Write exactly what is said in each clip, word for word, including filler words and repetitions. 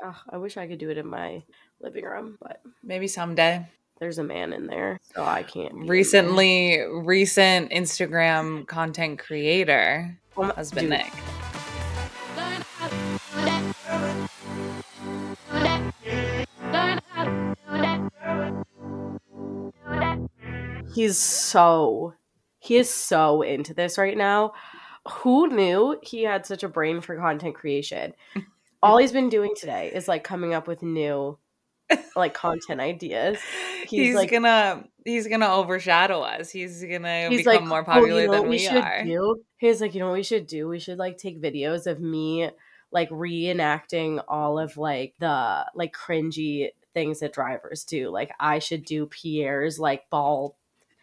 ugh, I wish I could do it in my living room, but maybe someday. There's a man in there, so I can't be Recently, recent Instagram content creator, oh my, husband dude. Nick. He's so, he is so into this right now. Who knew he had such a brain for content creation? All he's been doing today is like coming up with new like content ideas. He's, he's like gonna he's gonna overshadow us. He's gonna he's become like, more oh, you popular know what than we we should are. do? He's like, you know what we should do? We should like take videos of me like reenacting all of like the like cringy things that drivers do. Like I should do Pierre's like ball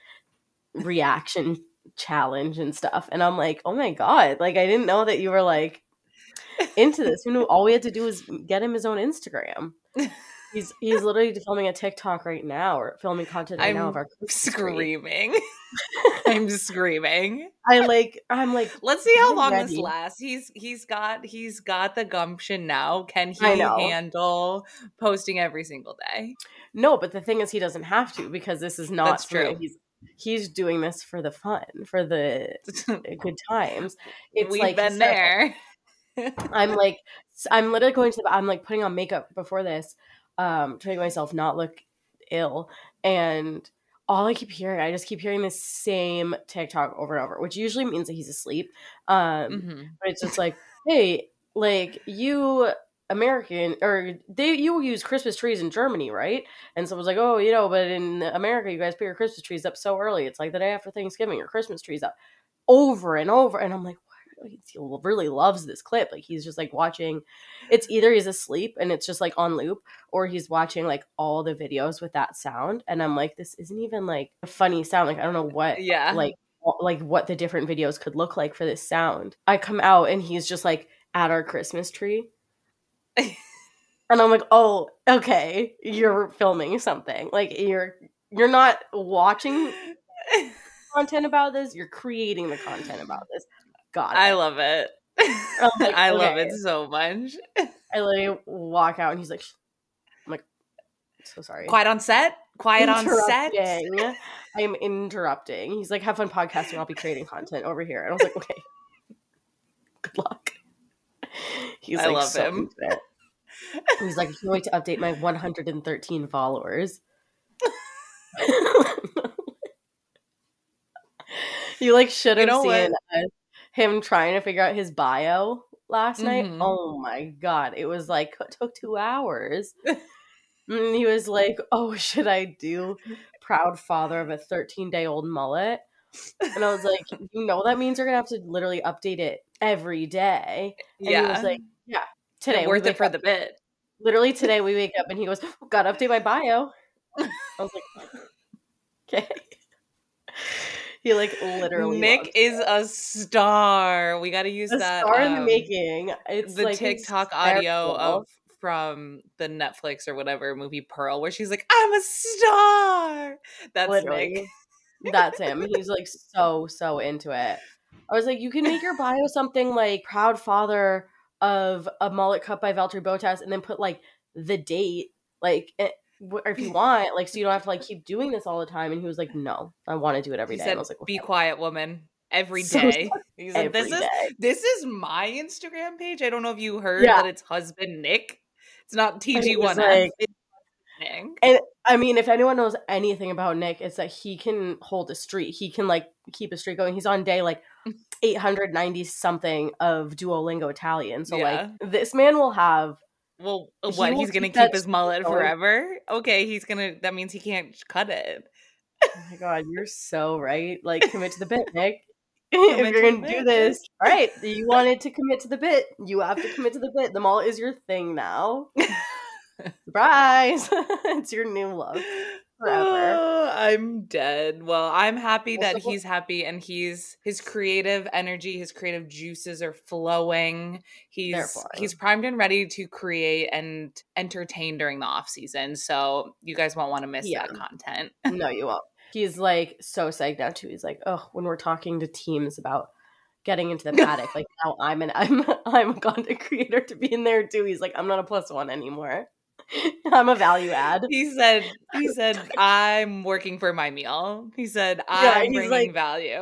reaction challenge and stuff. And I'm like, oh my God, like I didn't know that you were like into this. Who knew all we had to do was get him his own Instagram. He's he's literally filming a TikTok right now or filming content right I'm now of our Christmas tree. screaming. I'm screaming. I like I'm like let's see how long ready. this lasts. He's he's got he's got the gumption now. Can I he know. handle posting every single day? No, but the thing is he doesn't have to because this is not That's for true. he's he's doing this for the fun, for the good times. It's We've like been there. I'm like I'm literally going to the, I'm like putting on makeup before this, um, to make myself not look ill. And all I keep hearing, I just keep hearing the same TikTok over and over, which usually means that he's asleep. Um, mm-hmm. But it's just like, hey, like you American or they you use Christmas trees in Germany, right? And someone's like, oh, you know, but in America, you guys put your Christmas trees up so early. It's like the day after Thanksgiving, your Christmas trees up over and over. And I'm like, he really loves this clip. Like he's just like watching, it's either he's asleep and it's just like on loop, or he's watching like all the videos with that sound. And I'm like, this isn't even like a funny sound. Like I don't know what, yeah, like like what the different videos could look like for this sound. I come out and he's just like at our Christmas tree. And I'm like, oh, okay, you're filming something. Like you're you're not watching content about this, you're creating the content about this. Got it. I love it. Like, I okay. love it so much. I literally walk out and he's like, I'm like, so sorry. Quiet on set? Quiet on set? I am interrupting. He's like, have fun podcasting. I'll be creating content over here. And I was like, okay. Good luck. He's I like, love so him. into it. He's like, I can't wait to update my one hundred thirteen followers. You like should have you know seen uh, him trying to figure out his bio last mm-hmm. night. Oh my God. It was like, it took two hours. And he was like, oh, should I do proud father of a thirteen day old mullet? And I was like, you know, that means you're going to have to literally update it every day. And yeah. He was like, yeah, today. You're worth it for up. the bit. Literally today we wake up and he goes, oh, got to update my bio. I was like, okay. He like literally Nick is a star. We got to use a that star um, in the making. It's the like TikTok audio of from the Netflix or whatever movie Pearl, where she's like, "I'm a star." That's literally. Nick. That's him. He's like so so into it. I was like, you can make your bio something like proud father of a mullet cut by Valtteri Bottas, and then put like the date, like. It, or if you want, like, so you don't have to like keep doing this all the time. And he was like, no, I want to do it every he day. Said, and I was like, okay. Be quiet, woman. Every So day. He said, every this day. is this is my Instagram page. I don't know if you heard yeah. that it's husband Nick. It's not T G one F. Like, it's Nick. And I mean, if anyone knows anything about Nick, it's that he can hold a streak. He can like keep a streak going. He's on day like eight hundred ninety something of Duolingo Italian. So yeah. like this man will have. Well, what, he he's going to keep his mullet going. Forever? Okay, he's going to, that means he can't cut it. Oh my God, you're so right. Like, commit to the bit, Nick. If you're going to do this, all right, you wanted to commit to the bit. You have to commit to the bit. The mullet is your thing now. Surprise! It's your new love. Forever. Oh, I'm dead. Well, I'm happy that he's happy and he's his creative energy, his creative juices are flowing. He's he's primed and ready to create and entertain during the off season. So you guys won't want to miss yeah. that content. No, you won't. He's like so psyched now too. He's like, oh, when we're talking to teams about getting into the paddock. Like now I'm an I'm I'm a content creator to be in there too. He's like, I'm not a plus one anymore. I'm a value add. He said, he said, I'm working for my meal. He said, Yeah, I'm he's bringing like, value.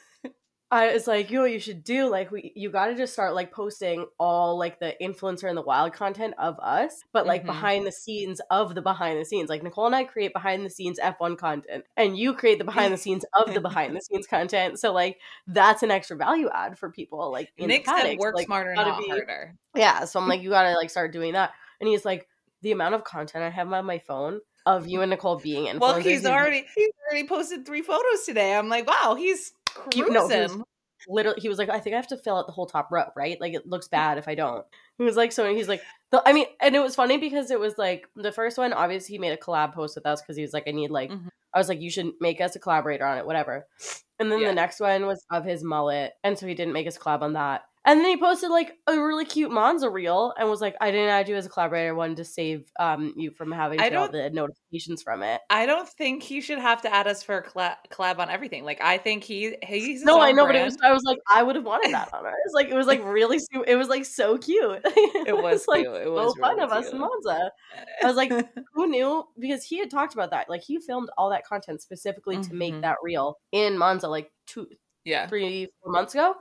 I was like, you know what you should do? Like, we, you got to just start like posting all like the influencer and the wild content of us, but like Mhm. behind the scenes of the behind the scenes. Like Nicole and I create behind the scenes F one content, and you create the behind the scenes of the behind the scenes content. So like that's an extra value add for people. Like in Nick the said, paddocks, work like smarter, gotta not be, harder. yeah. So I'm like, you gotta like start doing that. And he's like, the amount of content I have on my phone of you and Nicole being influencers. Well, he's already he's already posted three photos today. I'm like, wow, he's cruising. You, no, he was literally, he was like, I think I have to fill out the whole top row, right? Like it looks bad if I don't. He was like, so he's like, the, I mean, and it was funny because it was like the first one, obviously he made a collab post with us because he was like, I need like, mm-hmm. I was like, you should make us a collaborator on it, whatever. And then yeah. the next one was of his mullet, and so he didn't make us collab on that. And then he posted like a really cute Monza reel and was like, I didn't add you as a collaborator. I wanted to save um, you from having to all the notifications from it. I don't think he should have to add us for a collab, collab on everything. Like, I think he he's his No, own I know, brand. but it was, I was like, I would have wanted that on ours. Like, it was like really, it was like so cute. It, it was, was like cute. It was so fun really of cute. us in Monza. I was like, who knew? Because he had talked about that. Like, he filmed all that content specifically mm-hmm. to make that reel in Monza, like two, yeah, three, four months ago.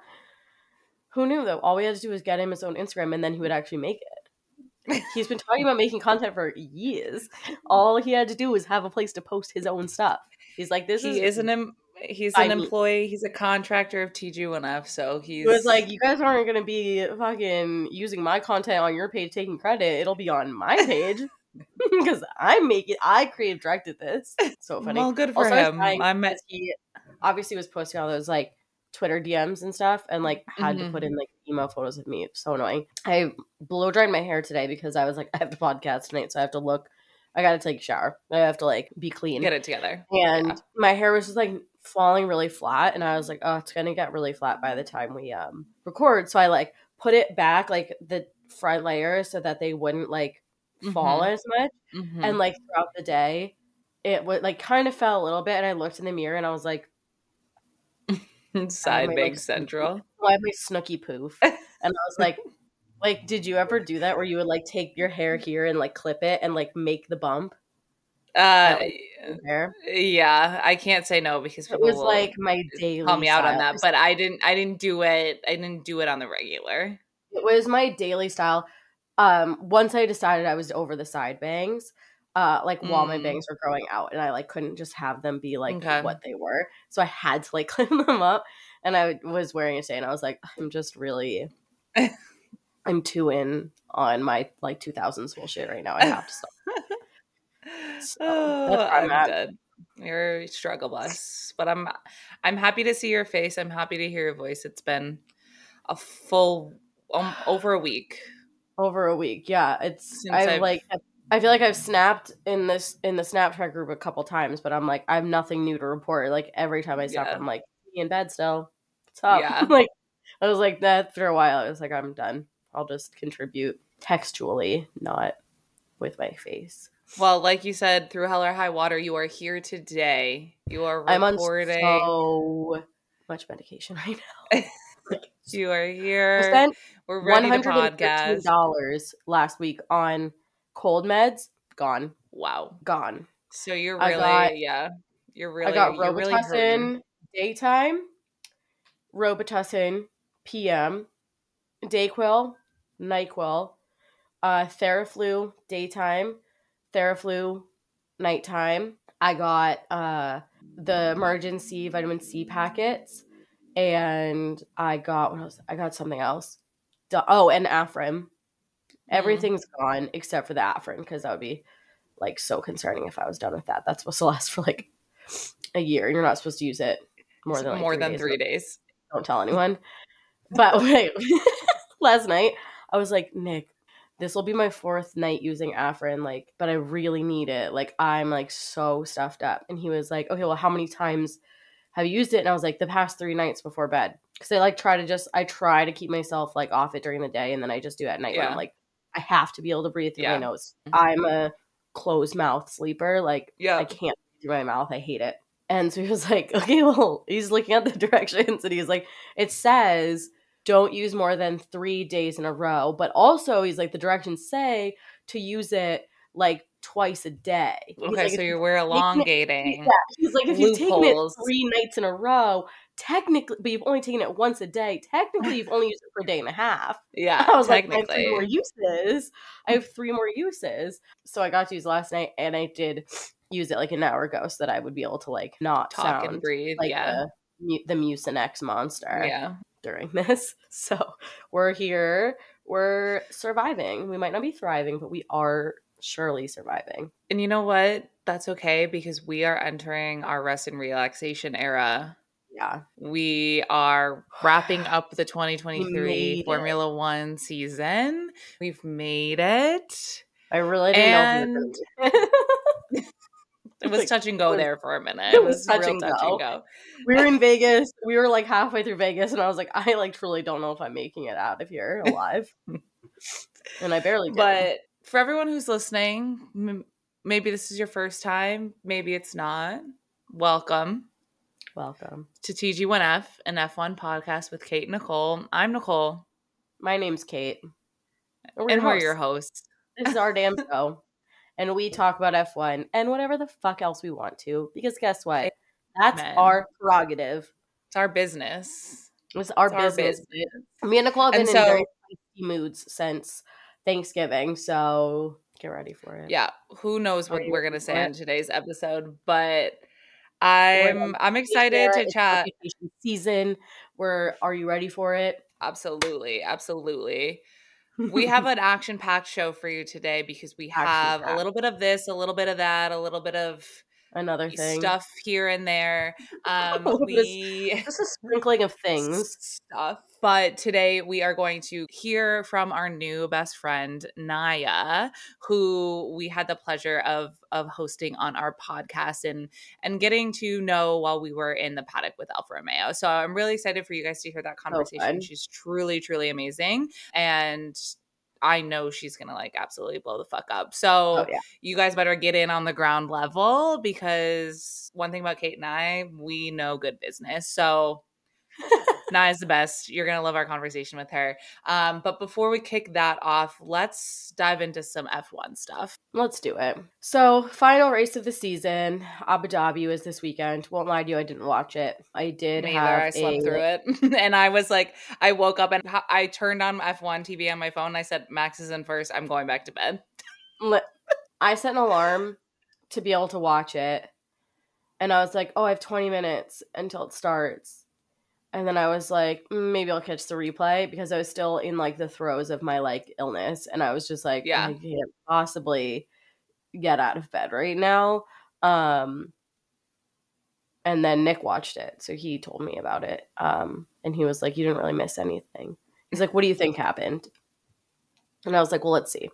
Who knew, though? All we had to do was get him his own Instagram, and then he would actually make it. He's been talking about making content for years. All he had to do was have a place to post his own stuff. He's like, this he is... is an em- He's an employee. He's a contractor of T G one F, so he's... It was like, you guys aren't going to be fucking using my content on your page taking credit. It'll be on my page. Because I make it. I creative directed this. So funny. Well, good for also, him. I met... He obviously was posting all those, like, Twitter D Ms and stuff, and like had mm-hmm. to put in like emo photos of me. It's so annoying. I blow dried my hair today because I was like, I have the podcast tonight, so I have to look. I gotta take a shower. I have to like be clean, get it together. And yeah. my hair was just like falling really flat, and I was like, oh, it's gonna get really flat by the time we um record. So I like put it back like the front layer so that they wouldn't like fall mm-hmm. as much. Mm-hmm. And like throughout the day, it would like kind of fell a little bit, and I looked in the mirror and I was like. Side bang like, central. I have my snooky poof. And I was like, like, did you ever do that where you would like take your hair here and like clip it and like make the bump? Uh, hair? Yeah, I can't say no because people it was will like my daily call me out style. on that, but I didn't. I didn't do it. I didn't do it on the regular. It was my daily style. Um, once I decided I was over the side bangs. Uh, like mm. while my bangs were growing out, and I like couldn't just have them be like okay. what they were, so I had to like clip them up. And I was wearing it today, and I was like, I'm just really, I'm too in on my like two thousands bullshit right now. I have to stop. So, oh, I'm, I'm dead. You're struggle bus, but I'm, I'm happy to see your face. I'm happy to hear your voice. It's been a full um, over a week. Over a week, yeah. It's I've, I've like. I feel like I've snapped in this in the Snapchat group a couple times, but I'm like, I have nothing new to report. Like every time I snap, yeah. I'm like, me in bed still. What's up? Yeah. Like I was like that for a while. I was like, I'm done. I'll just contribute textually, not with my face. Well, like you said, through hell or high water, you are here today. You are recording. I'm on so much medication right now. You are here. I spent We're ready to podcast. one hundred fifteen dollars last week on cold meds. Gone. Wow. Gone. So you're really, got, yeah. You're really, I got you're Robitussin really daytime, Robitussin P M, Dayquil, NyQuil, uh, Theraflu daytime, Theraflu nighttime. I got uh, the emergency vitamin C packets, and I got what else? I got something else. Oh, and Afrin. Everything's mm. gone except for the Afrin, because that would be like so concerning if I was done with that. That's supposed to last for like a year. You're not supposed to use it more than like more three than days. three days. Don't tell anyone. But wait, last night I was like, Nick, this will be my fourth night using Afrin, like, but I really need it. Like, I'm like so stuffed up. And he was like, okay, well, how many times have you used it? And I was like, the past three nights before bed. Because I like try to just, I try to keep myself like off it during the day, and then I just do it at night. Yeah. When I'm like, I have to be able to breathe through yeah. my nose. I'm a closed mouth sleeper. Like, yeah. I can't breathe through my mouth. I hate it. And so he was like, okay, well, he's looking at the directions and he's like, it says don't use more than three days in a row. But also he's like, the directions say to use it like twice a day. He's okay, like, so you're we're elongating. It, yeah, he's like, if loopholes. you've taken it three nights in a row, technically, but you've only taken it once a day, technically you've only used it for a day and a half. Yeah, I was technically. like, I have three more uses. I have three more uses. So I got to use last night, and I did use it like an hour ago so that I would be able to like not talk sound and breathe, like yeah. the, the Mucinex monster yeah. during this. So we're here. We're surviving. We might not be thriving, but we are surely surviving. And you know what? That's okay because we are entering our rest and relaxation era. Yeah. We are wrapping up the twenty twenty-three Formula One season. We've made it. I really didn't and know if we were it was like, touch and go there for a minute. It was, it was touch, real and, touch go. and go. We were in Vegas. We were like halfway through Vegas, and I was like, I like truly don't know if I'm making it out of here alive. And I barely did. But for everyone who's listening, m- maybe this is your first time. Maybe it's not. Welcome. Welcome to T G one F, an F one podcast with Kate and Nicole. I'm Nicole. My name's Kate. And we're, and we're your hosts. This is our damn show. And we talk about F one and whatever the fuck else we want to. Because guess what? That's Amen. Our prerogative. It's our business. It's our, it's business. our business. Me and Nicole have been and in so, very spicy moods since Thanksgiving. So get ready for it. Yeah. Who knows what we're going to say on today's episode. But I'm I'm excited to chat. Season. Where are you ready for it? Absolutely. Absolutely. We have an action-packed show for you today because we have a little bit of this, a little bit of that, a little bit of another thing stuff here and there. Um, we just a sprinkling of things stuff. But today we are going to hear from our new best friend Naya, who we had the pleasure of of hosting on our podcast and and getting to know while we were in the paddock with Alfa Romeo. So I'm really excited for you guys to hear that conversation. So She's truly, truly amazing. And I know she's going to like absolutely blow the fuck up. So oh, yeah. you guys better get in on the ground level because one thing about Kate and I, we know good business. So Naya's the best. You're going to love our conversation with her. Um, but before we kick that off, let's dive into some F one stuff. Let's do it. So final race of the season, Abu Dhabi was this weekend. Won't lie to you, I didn't watch it. I did Me have either. I slept a... through it. And I was like, I woke up and I turned on F one T V on my phone. And I said, Max is in first. I'm going back to bed. I set an alarm to be able to watch it. And I was like, oh, I have twenty minutes until it starts. And then I was like, mm, maybe I'll catch the replay because I was still in like the throes of my like illness. And I was just like, yeah. I can't possibly get out of bed right now. Um, and then Nick watched it. So he told me about it. Um, and he was like, you didn't really miss anything. He's like, what do you think happened? And I was like, well, let's see.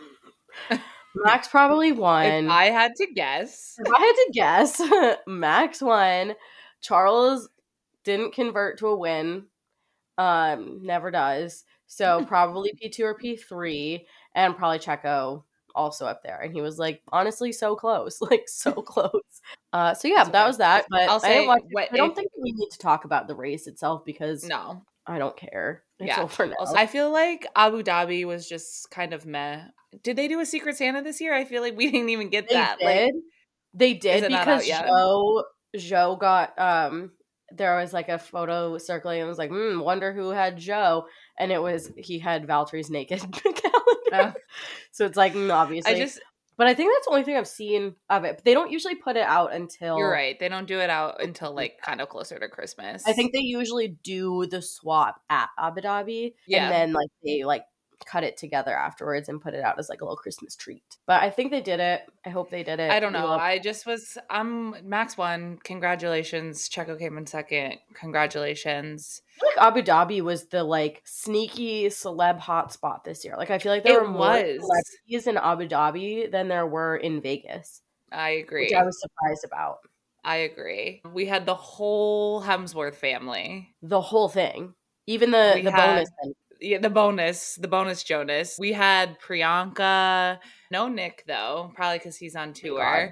Max probably won. If I had to guess. If I had to guess, Max won. Charles didn't convert to a win. Um, never does. So probably P two or P three, and probably Checo also up there. And he was like, honestly, so close, like so close. Uh, so yeah, okay. That was that. But I'll say, I, watch, what, I don't if, think we need to talk about the race itself because no, I don't care. It's yeah. over now. Also, I feel like Abu Dhabi was just kind of meh. Did they do a Secret Santa this year? I feel like we didn't even get they that. Did. Like, they did because Joe Joe got um. There was like a photo circling and it was like, hmm, wonder who had Joe. And it was, he had Valtteri's naked calendar. Oh. So it's like, mm, obviously. I just, but I think that's the only thing I've seen of it. But they don't usually put it out until. You're right. They don't do it out until like kind of closer to Christmas. I think they usually do the swap at Abu Dhabi. Yeah. And then like they like cut it together afterwards and put it out as like a little Christmas treat. But I think they did it. I hope they did it. I don't know. I just was, I'm Max won. Congratulations. Checo came in second. Congratulations. I feel like Abu Dhabi was the like sneaky celeb hotspot this year. Like I feel like there it were more was. celebrities in Abu Dhabi than there were in Vegas. I agree. Which I was surprised about. I agree. We had the whole Hemsworth family. The whole thing. Even the, the had- bonus thing. Yeah, the bonus, the bonus Jonas. We had Priyanka. No Nick, though, probably because he's on tour.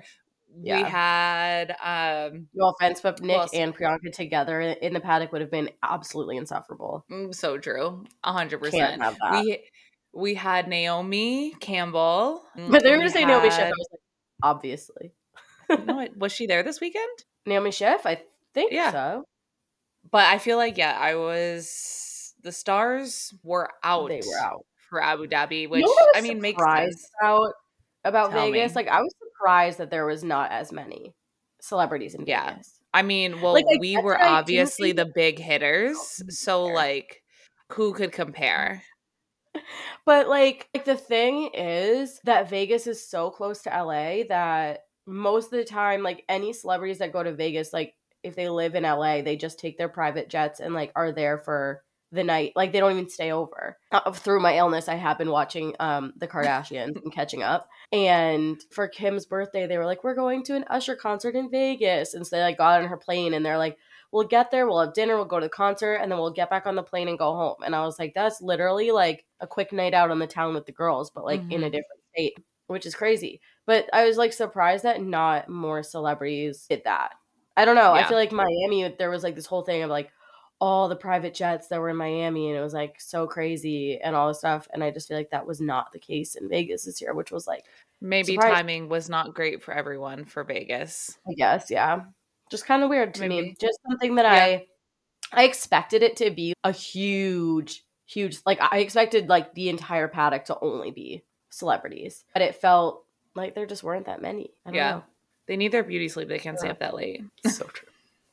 We yeah. had um no offense, but Nick well, and Priyanka together in the paddock would have been absolutely insufferable. So true. A hundred Can't percent. have that. We we had Naomi Campbell. But they're we gonna say had... Naomi Schiff. I was like, obviously. No, was she there this weekend? Naomi Schiff? I think yeah. so. But I feel like, yeah, I was the stars were out. They were out for Abu Dhabi, which you know what I, I was mean makes surprised sense. About about Tell Vegas, me. like I was surprised that there was not as many celebrities in yeah. Vegas. I mean, well, like, I we get were that I do obviously think the big hitters, Oh, so fair. like, who could compare? But like, like the thing is that Vegas is so close to L A that most of the time, like any celebrities that go to Vegas, like if they live in L A, they just take their private jets and like are there for the night. Like they don't even stay over. Uh, through my illness, I have been watching um the Kardashians and catching up. And for Kim's birthday, they were like, "We're going to an Usher concert in Vegas," and so they like got on her plane and they're like, "We'll get there, we'll have dinner, we'll go to the concert, and then we'll get back on the plane and go home." And I was like, that's literally like a quick night out on the town with the girls, but like mm-hmm. in a different state, which is crazy. But I was like surprised that not more celebrities did that. I don't know. Yeah. I feel like Miami, there was like this whole thing of like all the private jets that were in Miami, and it was like so crazy and all this stuff. And I just feel like that was not the case in Vegas this year, which was like maybe surprising. Timing was not great for everyone for Vegas. I guess, yeah. Just kind of weird to Maybe. me. Just something that yeah. I I expected it to be a huge, huge, like I expected like the entire paddock to only be celebrities. But it felt like there just weren't that many. I don't yeah. know. They need their beauty sleep. They can't yeah. stay up that late. So true.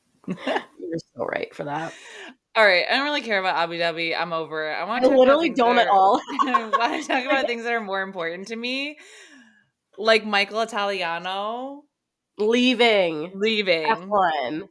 You're so right for that. All right. I don't really care about Abu Dhabi. I'm over it. I want to I talk literally about don't are, at all. I want to talk about things that are more important to me. Like Michael Italiano. Leaving. Leaving. F one.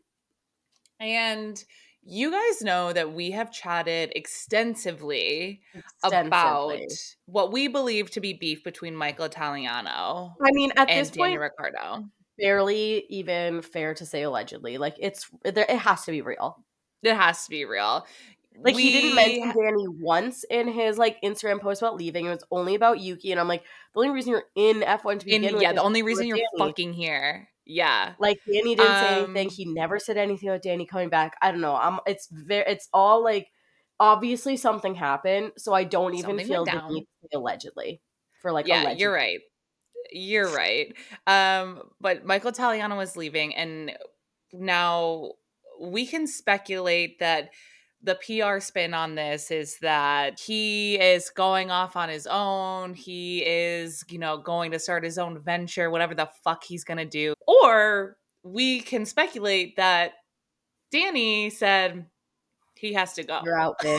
And you guys know that we have chatted extensively, extensively about what we believe to be beef between Michael Italiano I mean, at and this Daniel point, Ricciardo. Barely even fair to say allegedly. Like, it's it has to be real. It has to be real. Like, we... he didn't mention Danny once in his, like, Instagram post about leaving. It was only about Yuki. And I'm like, the only reason you're in F one to begin in, with Yeah, the only reason you're Danny. fucking here. Yeah. Like, Danny didn't um, say anything. He never said anything about Danny coming back. I don't know. I'm, it's very, it's all, like, obviously something happened. So I don't even feel the need to say allegedly. For, like, yeah, allegedly. You're right. You're right. Um, but Michael Italiano was leaving. And now we can speculate that the P R spin on this is that he is going off on his own. He is, you know, going to start his own venture, whatever the fuck he's going to do. Or we can speculate that Danny said he has to go. You're out, bitch.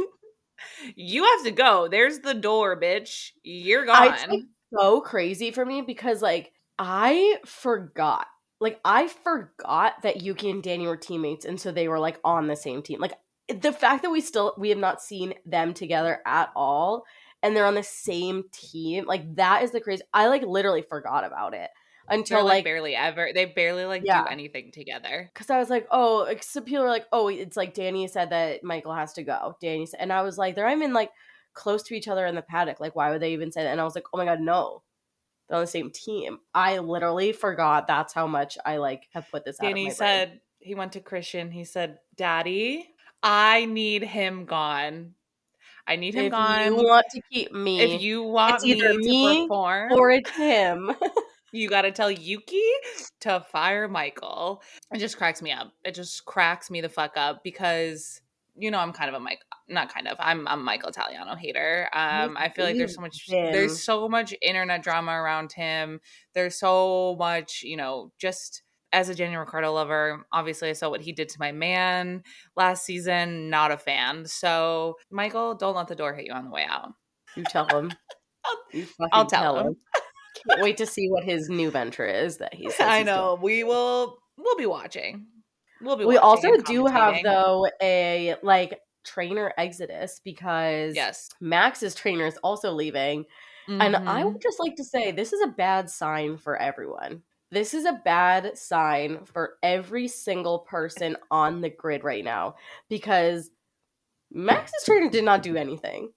You have to go. There's the door, bitch. You're gone. It's like so crazy for me because, like, I forgot. Like, I forgot that Yuki and Danny were teammates, and so they were, like, on the same team. Like, the fact that we still, we have not seen them together at all, and they're on the same team, like, that is the crazy, I, like, literally forgot about it. Until, they're, like, like, barely ever, they barely, like, yeah. do anything together. Because I was like, oh, like, so people are like, oh, it's like Danny said that Michael has to go. Danny said, and I was like, they're not even, like, close to each other in the paddock. Like, why would they even say that? And I was like, oh my God, no. They're on the same team. I literally forgot that's how much I, like, have put this out Danny of my said, brain. He went to Christian. He said, Daddy, I need him gone. I need him if gone. If you want to keep me. If you want it's either me, me to perform. Or it's him. You got to tell Yuki to fire Michael. It just cracks me up. It just cracks me the fuck up because, you know, I'm kind of a Mike, not kind of, I'm I'm a Michael Italiano hater. Um, I feel like there's so much, him. there's so much internet drama around him. There's so much, you know, just as a Daniel Ricciardo lover, obviously I saw what he did to my man last season. Not a fan. So, Michael, don't let the door hit you on the way out. You tell him. I'll, you I'll tell, tell him. him. Can't wait to see what his new venture is that he says. I he's know. doing. We will. We'll be watching. We'll be. We watching also do have though a like trainer exodus because yes, Max's trainer is also leaving, mm-hmm. and I would just like to say this is a bad sign for everyone. This is a bad sign for every single person on the grid right now because Max's trainer did not do anything.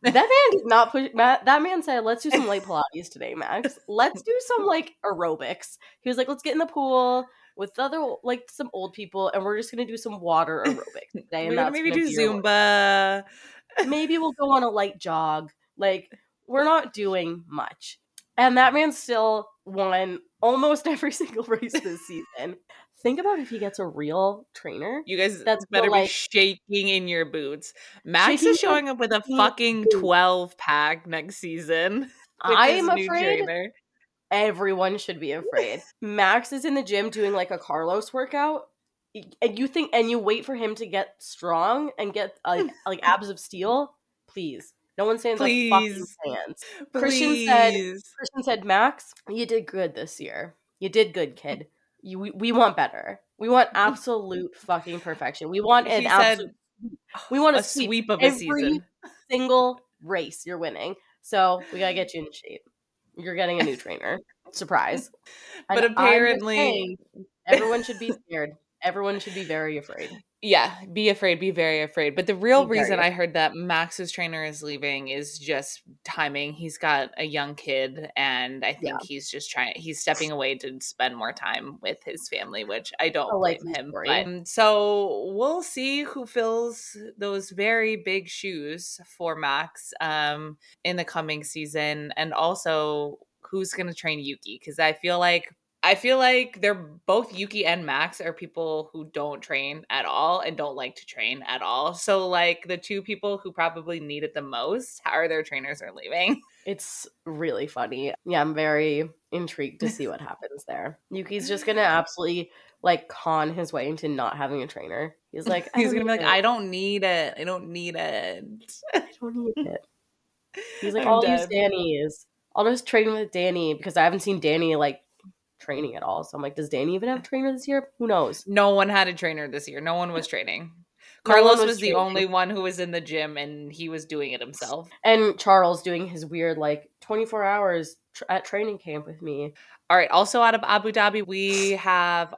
That man did not push. Matt, that man said, "Let's do some light Pilates today, Max. Let's do some like aerobics." He was like, "Let's get in the pool with other like some old people, and we're just gonna do some water aerobics today, and We're gonna that's maybe gonna do be your Zumba. Maybe we'll go on a light jog. Like we're not doing much." And that man still won almost every single race this season. Think about if he gets a real trainer. You guys that's better like, be shaking in your boots. Max is showing up with a fucking twelve pack next season. With I his am new afraid. Trainer. Everyone should be afraid. Max is in the gym doing like a Carlos workout, and you think, and you wait for him to get strong and get like like abs of steel. Please, no one stands Please. a fucking chance. Christian said. Christian said, "Max, you did good this year. You did good, kid. You, we, we want better. We want absolute fucking perfection. We want an he absolute. Said, we want a sweep, sweep of every a season. Single race you're winning. So we gotta get you in shape. You're getting a new trainer. Surprise." But and apparently, saying, everyone should be scared. Everyone should be very afraid. Yeah, be afraid, be very afraid. But the real reason I heard that Max's trainer is leaving is just timing. He's got a young kid, and I think yeah. he's just trying, he's stepping away to spend more time with his family, which I don't I like blame him. But, um, so we'll see who fills those very big shoes for Max um, in the coming season, and also who's going to train Yuki, because I feel like I feel like they're both Yuki and Max are people who don't train at all and don't like to train at all. So like the two people who probably need it the most, how are their trainers are leaving? It's really funny. Yeah, I'm very intrigued to see what happens there. Yuki's just going to absolutely like con his way into not having a trainer. He's like, he's going to be like, it. I don't need it. I don't need it. I don't need it. He's like, I'm I'll dead. use Danny's. I'll just train with Danny because I haven't seen Danny like training at all. So I'm like, does Danny even have a trainer this year? Who knows? No one had a trainer this year. No one was training. No Carlos was, was the only one who was in the gym, and he was doing it himself. And Charles doing his weird like twenty-four hours tr- at training camp with me. All right. Also out of Abu Dhabi, we have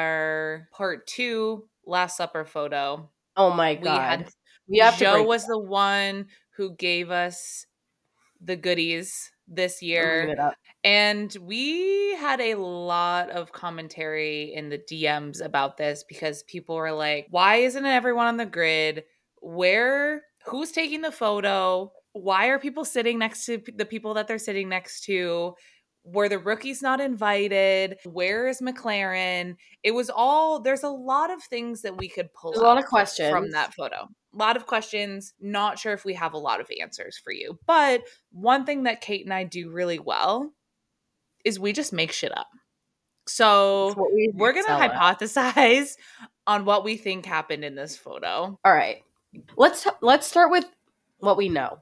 our part two Last Supper photo. Oh my God. We had we have Joe was the one who gave us the goodies this year. And we had a lot of commentary in the D Ms about this because people were like, why isn't everyone on the grid? Where, who's taking the photo? Why are people sitting next to the people that they're sitting next to? Were the rookies not invited? Where is McLaren? It was all, there's a lot of things that we could pull there's out a lot of questions from that photo. A lot of questions. Not sure if we have a lot of answers for you. But one thing that Kate and I do really well is we just make shit up. So we we're going to hypothesize on what we think happened in this photo. All right. Let's let's start with what we know.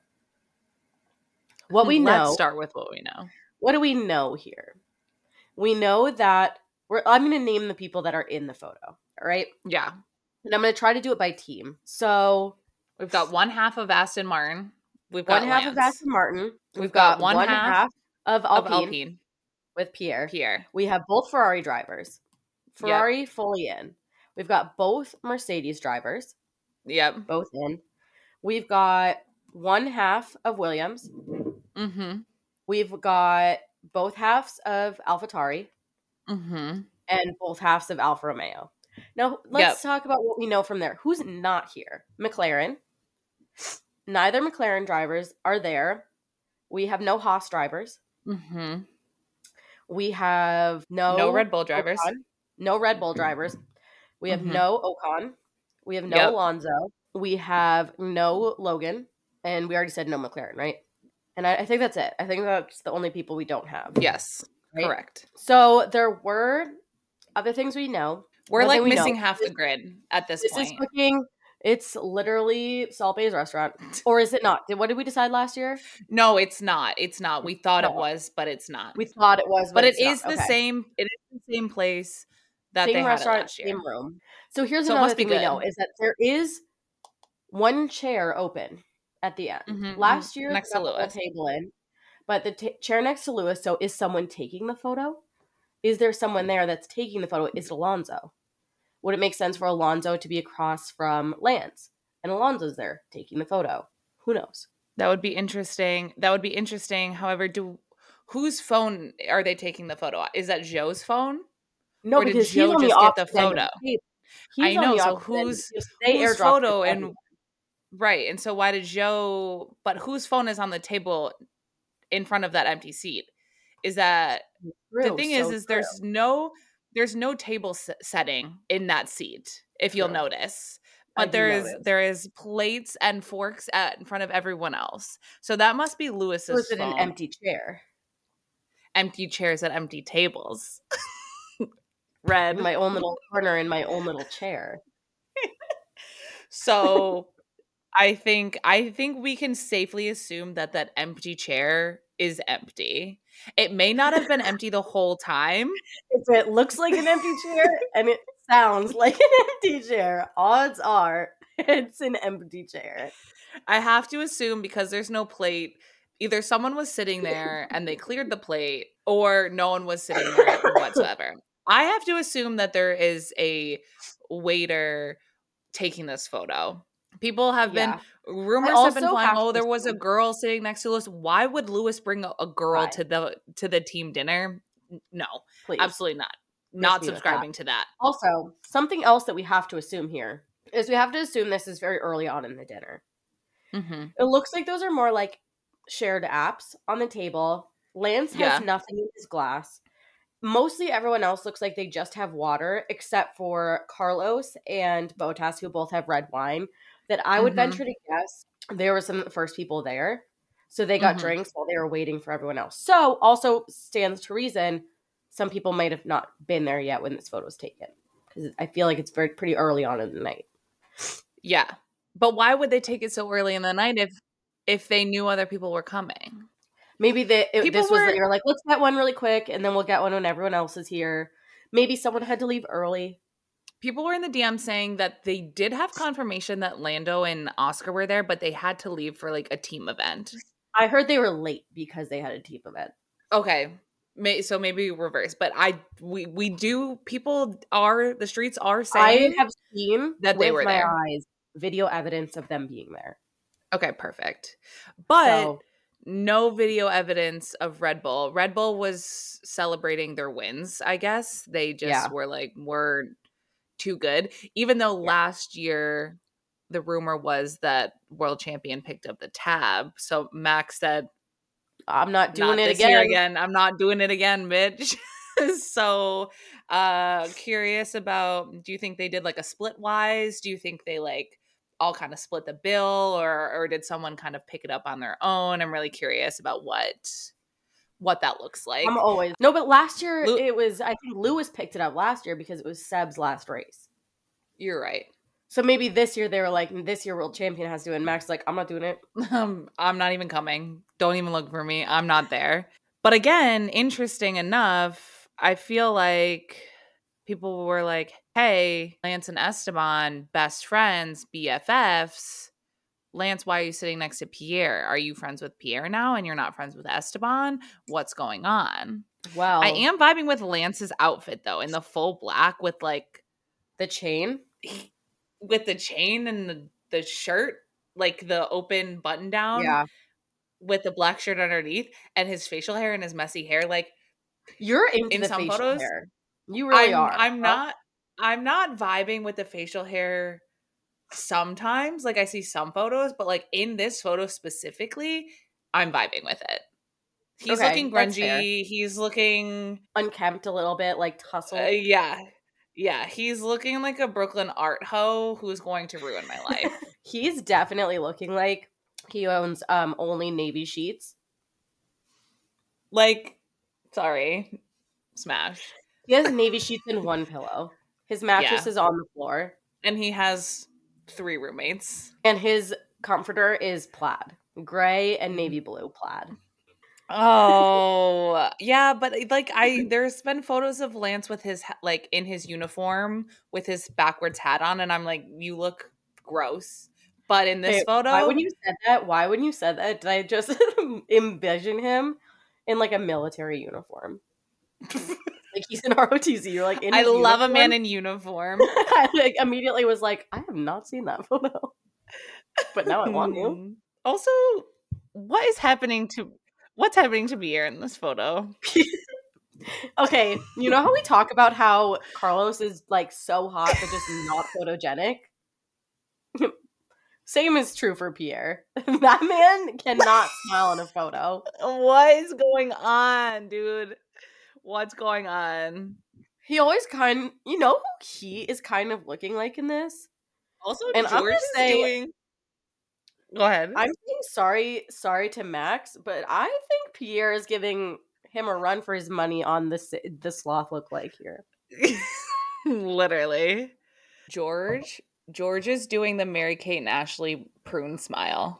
What we let's know. Let's start with what we know. What do we know here? We know that we're I'm going to name the people that are in the photo, all right? Yeah. And I'm going to try to do it by team. So we've got one half of Aston Martin. We've got one Lance. half of Aston Martin. We've, we've got, got one, one half, half of Alpine. Of Alpine. With Pierre. Pierre. We have both Ferrari drivers. Ferrari yep. fully in. We've got both Mercedes drivers. Yep. Both in. We've got one half of Williams. Mm-hmm. We've got both halves of AlphaTauri. Mm-hmm. And both halves of Alfa Romeo. Now, let's yep. talk about what we know from there. Who's not here? McLaren. Neither McLaren drivers are there. We have no Haas drivers. Mm-hmm. We have no no Red Bull drivers. Ocon, no Red Bull drivers. We have mm-hmm. no Ocon. We have no yep. Alonso. We have no Logan. And we already said no McLaren, right? And I, I think that's it. I think that's the only people we don't have. Yes, right? Correct. So there were other things we know. We're One like we missing know. half the grid at this, this point. This is cooking. It's literally Salt Bay's restaurant. Or is it not? Did, what did we decide last year? No, it's not. It's not. We thought no. it was, but it's not. We thought it was, but, but it's it is not. the Okay. same. It is the same place that same they restaurant, had it last year. Same room. So here's so another thing we know is that there is one chair open at the end. Mm-hmm. Last year, next we to got Lewis. the whole table in, but the t- chair next to Lewis. So is someone taking the photo? Is there someone there that's taking the photo? Is it Alonso? Would it make sense for Alonso to be across from Lance? And Alonso's there taking the photo. Who knows? That would be interesting. That would be interesting. However, do whose phone are they taking the photo? Is that Joe's phone? No, Or did because he's Joe on the just get the opposite end of photo? the table. He's I on know. the So opposite end. whose They whose airdropped it photo to and everyone. right. And so why did Joe but whose phone is on the table in front of that empty seat? Is that True, the thing is so is true. there's no there's no table s- setting in that seat, if you'll True. notice. I But do there is notice. there is plates and forks at in front of everyone else. So that must be Or Lewis's is it an phone. empty chair? Empty chairs at empty tables. Red. My own little corner in my own little chair. So I think I think we can safely assume that that empty chair is empty. It may not have been empty the whole time. If it looks like an empty chair and it sounds like an empty chair, odds are it's an empty chair. I have to assume because there's no plate, either someone was sitting there and they cleared the plate, or no one was sitting there whatsoever. I have to assume that there is a waiter taking this photo. People have Yeah. been rumors have been also flying. have Oh, to there was a assume- girl sitting next to Lewis. Why would Lewis bring a, a girl Why? to the to the team dinner? N- No, Please. absolutely not. Miss Not me with subscribing that. to that. Also, something else that we have to assume here is we have to assume this is very early on in the dinner. Mm-hmm. It looks like those are more like shared apps on the table. Lance has Yeah. nothing in his glass. Mostly everyone else looks like they just have water, except for Carlos and Botas, who both have red wine. That I would Mhm. venture to guess there were some of the first people there. So they got Mhm. drinks while they were waiting for everyone else. So also stands to reason some people might have not been there yet when this photo was taken. Because I feel like it's very pretty early on in the night. Yeah. But why would they take it so early in the night if if they knew other people were coming? Maybe they, it, People this was were- they were like, let's get one really quick, and then we'll get one when everyone else is here. Maybe someone had to leave early. People were in the D M saying that they did have confirmation that Lando and Oscar were there, but they had to leave for like a team event. I heard they were late because they had a team event. Okay. May, so maybe reverse, but I we we do people are the streets are saying I have seen that with they were my there. eyes video evidence of them being there. Okay, perfect. But So, no video evidence of Red Bull. Red Bull was celebrating their wins, I guess. They just Yeah. were like, we're too good. Even though Yeah. last year the rumor was that world champion picked up the tab. So Max said, I'm not doing not it this again. year again. I'm not doing it again, bitch. So uh curious about, do you think they did like a split wise? Do you think they like all kind of split the bill, or or did someone kind of pick it up on their own? I'm really curious about what what that looks like. I'm always no, but last year Lu- it was. I think Lewis picked it up last year because it was Seb's last race. You're right. So maybe this year they were like, this year world champion has to do it. And Max is like, I'm not doing it. Um, I'm not even coming. Don't even look for me. I'm not there. But again, interesting enough, I feel like people were like, hey, Lance and Esteban, best friends, B F Fs. Lance, why are you sitting next to Pierre? Are you friends with Pierre now and you're not friends with Esteban? What's going on? Well, I am vibing with Lance's outfit though, in the full black with like the chain. with the chain and the, the shirt, like the open button down. Yeah. With the black shirt underneath and his facial hair and his messy hair. Like, you're into in the some facial photos, hair. You really I'm, are. I'm huh? not. I'm not vibing with the facial hair. Sometimes, like I see some photos, but like in this photo specifically, I'm vibing with it. He's Okay, looking that's fair. grungy. He's looking Unkempt a little bit, like tussle. uh, yeah, yeah. He's looking like a Brooklyn art hoe who's going to ruin my life. He's definitely looking like he owns um only navy sheets. Like, sorry, smash. He has navy sheets and one pillow. His mattress Yeah. is on the floor. And he has three roommates. And his comforter is plaid. Gray and navy blue plaid. Oh, yeah, but like I there's been photos of Lance with his ha- like in his uniform with his backwards hat on, and I'm like, you look gross. But in this Hey, photo, why when you said that? Why when you said that did I just envision him in like a military uniform? Like he's in R O T Z. You're like, in I his love uniform? a man in uniform. I like, immediately was like, I have not seen that photo, but now I want you. Also, what is happening to what's happening to Pierre in this photo? Okay, you know how we talk about how Carlos is like so hot but just not photogenic? Same is true for Pierre. That man cannot smile in a photo. What is going on, dude? What's going on? He always kind, you know who he is kind of looking like in this? Also, and George I'm gonna is say, doing. Go ahead. I'm saying sorry, sorry to Max, but I think Pierre is giving him a run for his money on this the sloth look like here. Literally, George. George is doing the Mary Kate and Ashley prune smile.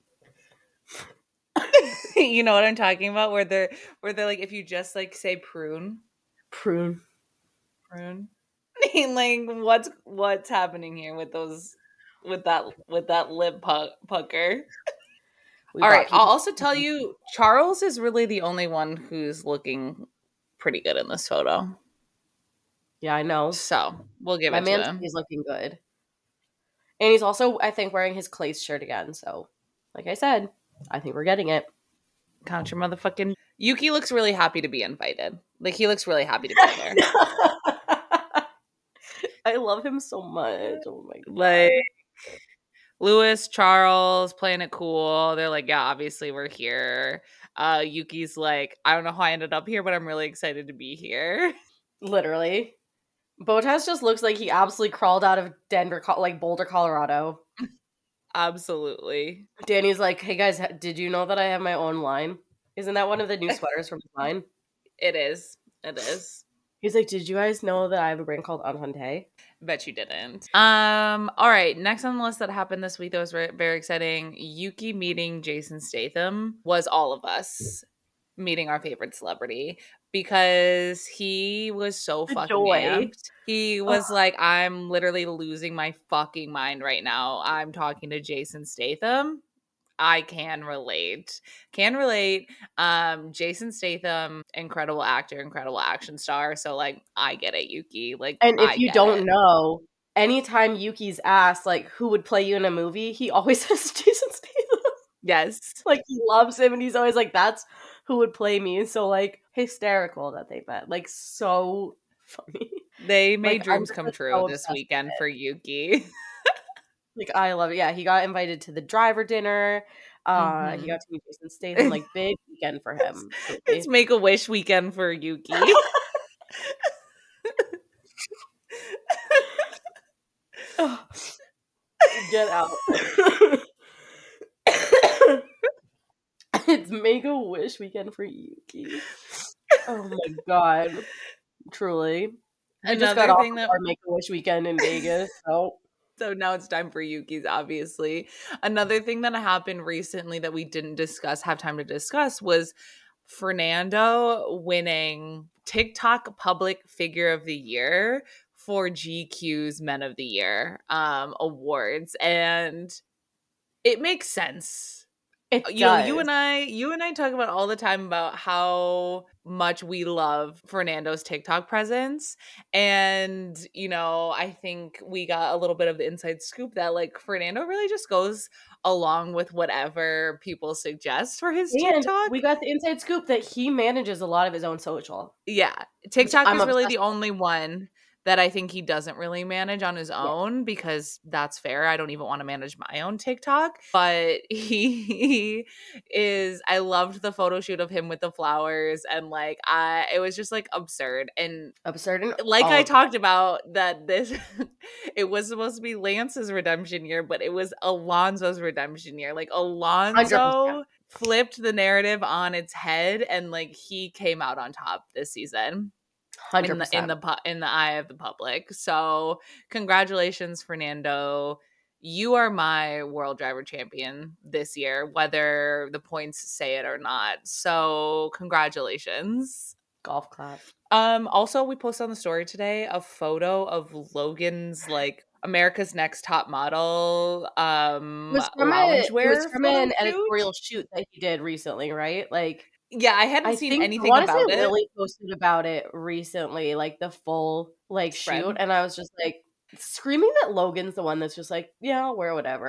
You know what I'm talking about? Where they're where they're like, if you just like say prune, prune, prune. I mean, like, what's what's happening here with those with that with that lip pu- pucker? We All right, I'll also tell you, Charles is really the only one who's looking pretty good in this photo. Yeah, I know. So we'll give My it to man, him. He's looking good, and he's also, I think, wearing his Clays shirt again. So, like I said, I think we're getting it. Count your motherfucking. Yuki looks really happy to be invited. Like, he looks really happy to be there. I love him so much. Oh my god. Like, Louis, Charles playing it cool. They're like, yeah, obviously we're here. Uh, Yuki's like, I don't know how I ended up here, but I'm really excited to be here. Literally. Botas just looks like he absolutely crawled out of Denver, like Boulder, Colorado. Absolutely. Danny's like, hey guys, did you know that I have my own line? Isn't that one of the new sweaters from his line? It is. It is. He's like, did you guys know that I have a brand called Anhante? Bet you didn't. Um. All right. Next on the list that happened this week that was very, very exciting. Yuki meeting Jason Statham was all of us meeting our favorite celebrity because he was so the fucking joy. amped. He was Ugh. like, I'm literally losing my fucking mind right now. I'm talking to Jason Statham. I can relate. Can relate. Um, Jason Statham, incredible actor, incredible action star. So, like, I get it, Yuki. Like, and if I you don't it. know, anytime Yuki's asked, like, who would play you in a movie, he always says Jason Statham. Yes. Like, he loves him, and he's always like, that's who would play me. So, like, hysterical that they met. Like, so funny. They made like, dreams come true so this weekend for Yuki. Like, I love it. Yeah, he got invited to the driver dinner. Uh, mm-hmm. He got to meet Jason Statham. Like, big weekend for him. It's Make-A-Wish weekend for Yuki. Oh, get out. It's Make-A-Wish weekend for Yuki. Oh my god. Truly. I just got off that- our Make-A-Wish weekend in Vegas, so... So now it's time for Yuki's, obviously. Another thing that happened recently that we didn't discuss, have time to discuss, was Fernando winning TikTok Public Figure of the Year for G Q's Men of the Year um, awards. And it makes sense. It you does. know, you and I, you and I talk about all the time about how much we love Fernando's TikTok presence. And, you know, I think we got a little bit of the inside scoop that, like, Fernando really just goes along with whatever people suggest for his and TikTok. We got the inside scoop that he manages a lot of his own social. Yeah. TikTok is really the only one that I think he doesn't really manage on his own yeah. because that's fair. I don't even want to manage my own TikTok. But he, he is, I loved the photo shoot of him with the flowers, and like, I, it was just like absurd. And absurd. And like I talked about that this, it was supposed to be Lance's redemption year, but it was Alonso's redemption year. Like Alonso one hundred percent flipped the narrative on its head, and like he came out on top this season. one hundred percent. In the in the in the eye of the public. So congratulations, Fernando. You are my world driver champion this year, whether the points say it or not. So congratulations. Golf clap. Um, also, we posted on the story today a photo of Logan's like America's Next Top Model um it was from loungewear. A, it was from an editorial shoot that he did recently, right? Like Yeah, I hadn't I seen think, anything I about say it. Lily posted about it recently, like the full like Spread. shoot, and I was just like screaming that Logan's the one that's just like, yeah, I'll wear whatever.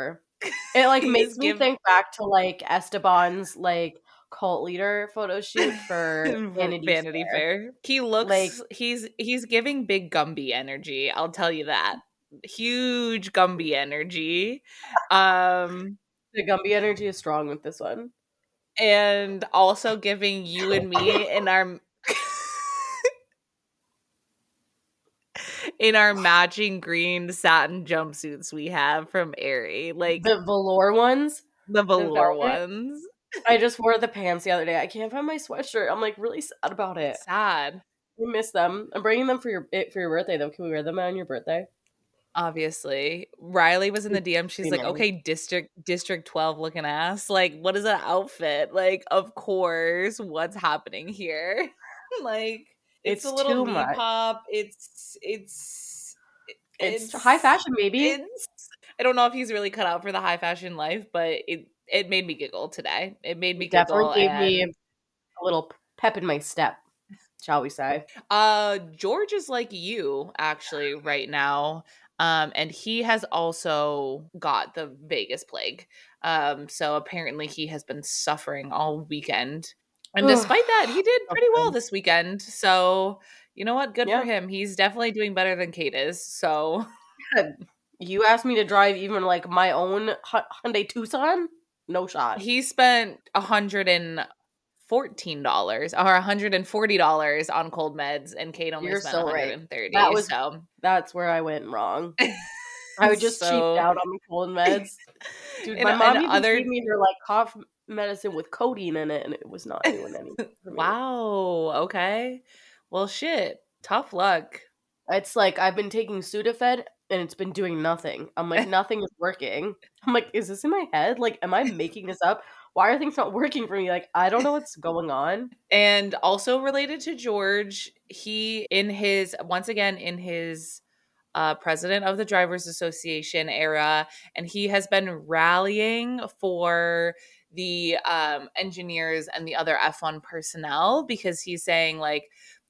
It like makes me give... think back to like Esteban's like cult leader photo shoot for Vanity, Vanity Fair. Fair. He looks like he's he's giving big Gumby energy. I'll tell you that. Huge Gumby energy. Um, the Gumby energy is strong with this one, and also giving you and me in our in our matching green satin jumpsuits we have from Aerie, like the velour ones, the velour the ones. I just wore the pants the other day. I can't find my sweatshirt. I'm like really sad about it. Sad. We miss them. I'm bringing them for your for your birthday though. Can we wear them on your birthday? Obviously. Riley was in the D M. She's like, okay, district district twelve looking ass. Like, what is that outfit? Like, of course, what's happening here? Like, it's, it's a little knee much. pop. It's it's it's it's high fashion, baby. It's, I don't know if he's really cut out for the high fashion life, but it it made me giggle today. It made me Definitely giggle. Definitely gave and... me a little pep in my step, shall we say. Uh, George is like you, actually, right now. Um, and he has also got the Vegas plague. Um, so apparently he has been suffering all weekend. And despite that, he did pretty well this weekend. So, you know what? Good yeah. for him. He's definitely doing better than Kate is. So, you asked me to drive even like my own Hyundai Tucson? No shot. He spent a hundred and fourteen dollars or one hundred forty dollars on cold meds, and Kate only You're spent so one hundred thirty. Right. That was, so that's where I went wrong. I would just so... cheaped out on the cold meds. Dude, and, my mom even other... gave me her like cough medicine with codeine in it, and it was not doing anything for me. Wow. Okay. Well, shit. Tough luck. It's like I've been taking Sudafed, and it's been doing nothing. I'm like, nothing is working. I'm like, is this in my head? Like, am I making this up? Why are things not working for me? Like, I don't know what's going on. And also related to George, he in his, once again, in his uh, president of the Drivers Association era, and he has been rallying for the um, engineers and the other F one personnel, because he's saying like,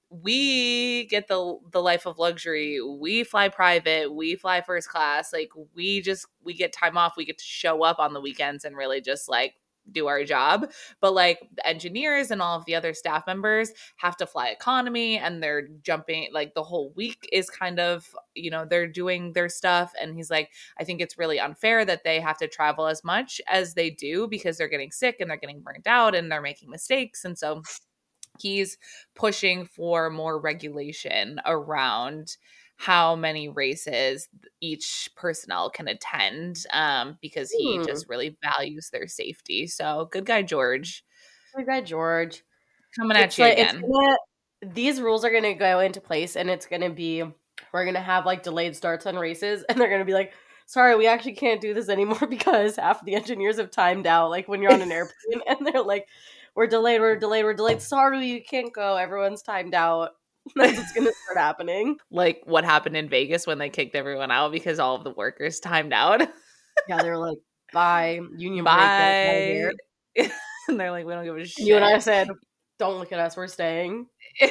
we get the the life of luxury. We fly private. We fly first class. Like, we just, we get time off. We get to show up on the weekends and really just like do our job. But like the engineers and all of the other staff members have to fly economy, and they're jumping, like the whole week is kind of, you know, they're doing their stuff. And he's like, I think it's really unfair that they have to travel as much as they do, because they're getting sick and they're getting burnt out and they're making mistakes. And so he's pushing for more regulation around how many races each personnel can attend, um, because he mm. just really values their safety. So good guy, George. Good guy, George. Coming at it's you like, again. Gonna, these rules are going to go into place, and it's going to be, we're going to have like delayed starts on races, and they're going to be like, sorry, we actually can't do this anymore because half of the engineers have timed out. Like when you're on an airplane and they're like, we're delayed, we're delayed, we're delayed. Sorry, you can't go. Everyone's timed out. That's what's going to start happening. Like what happened in Vegas when they kicked everyone out because all of the workers timed out. Yeah, they were like, bye, union bye. Break. And they're like, we don't give a shit. You and I said, don't look at us, we're staying.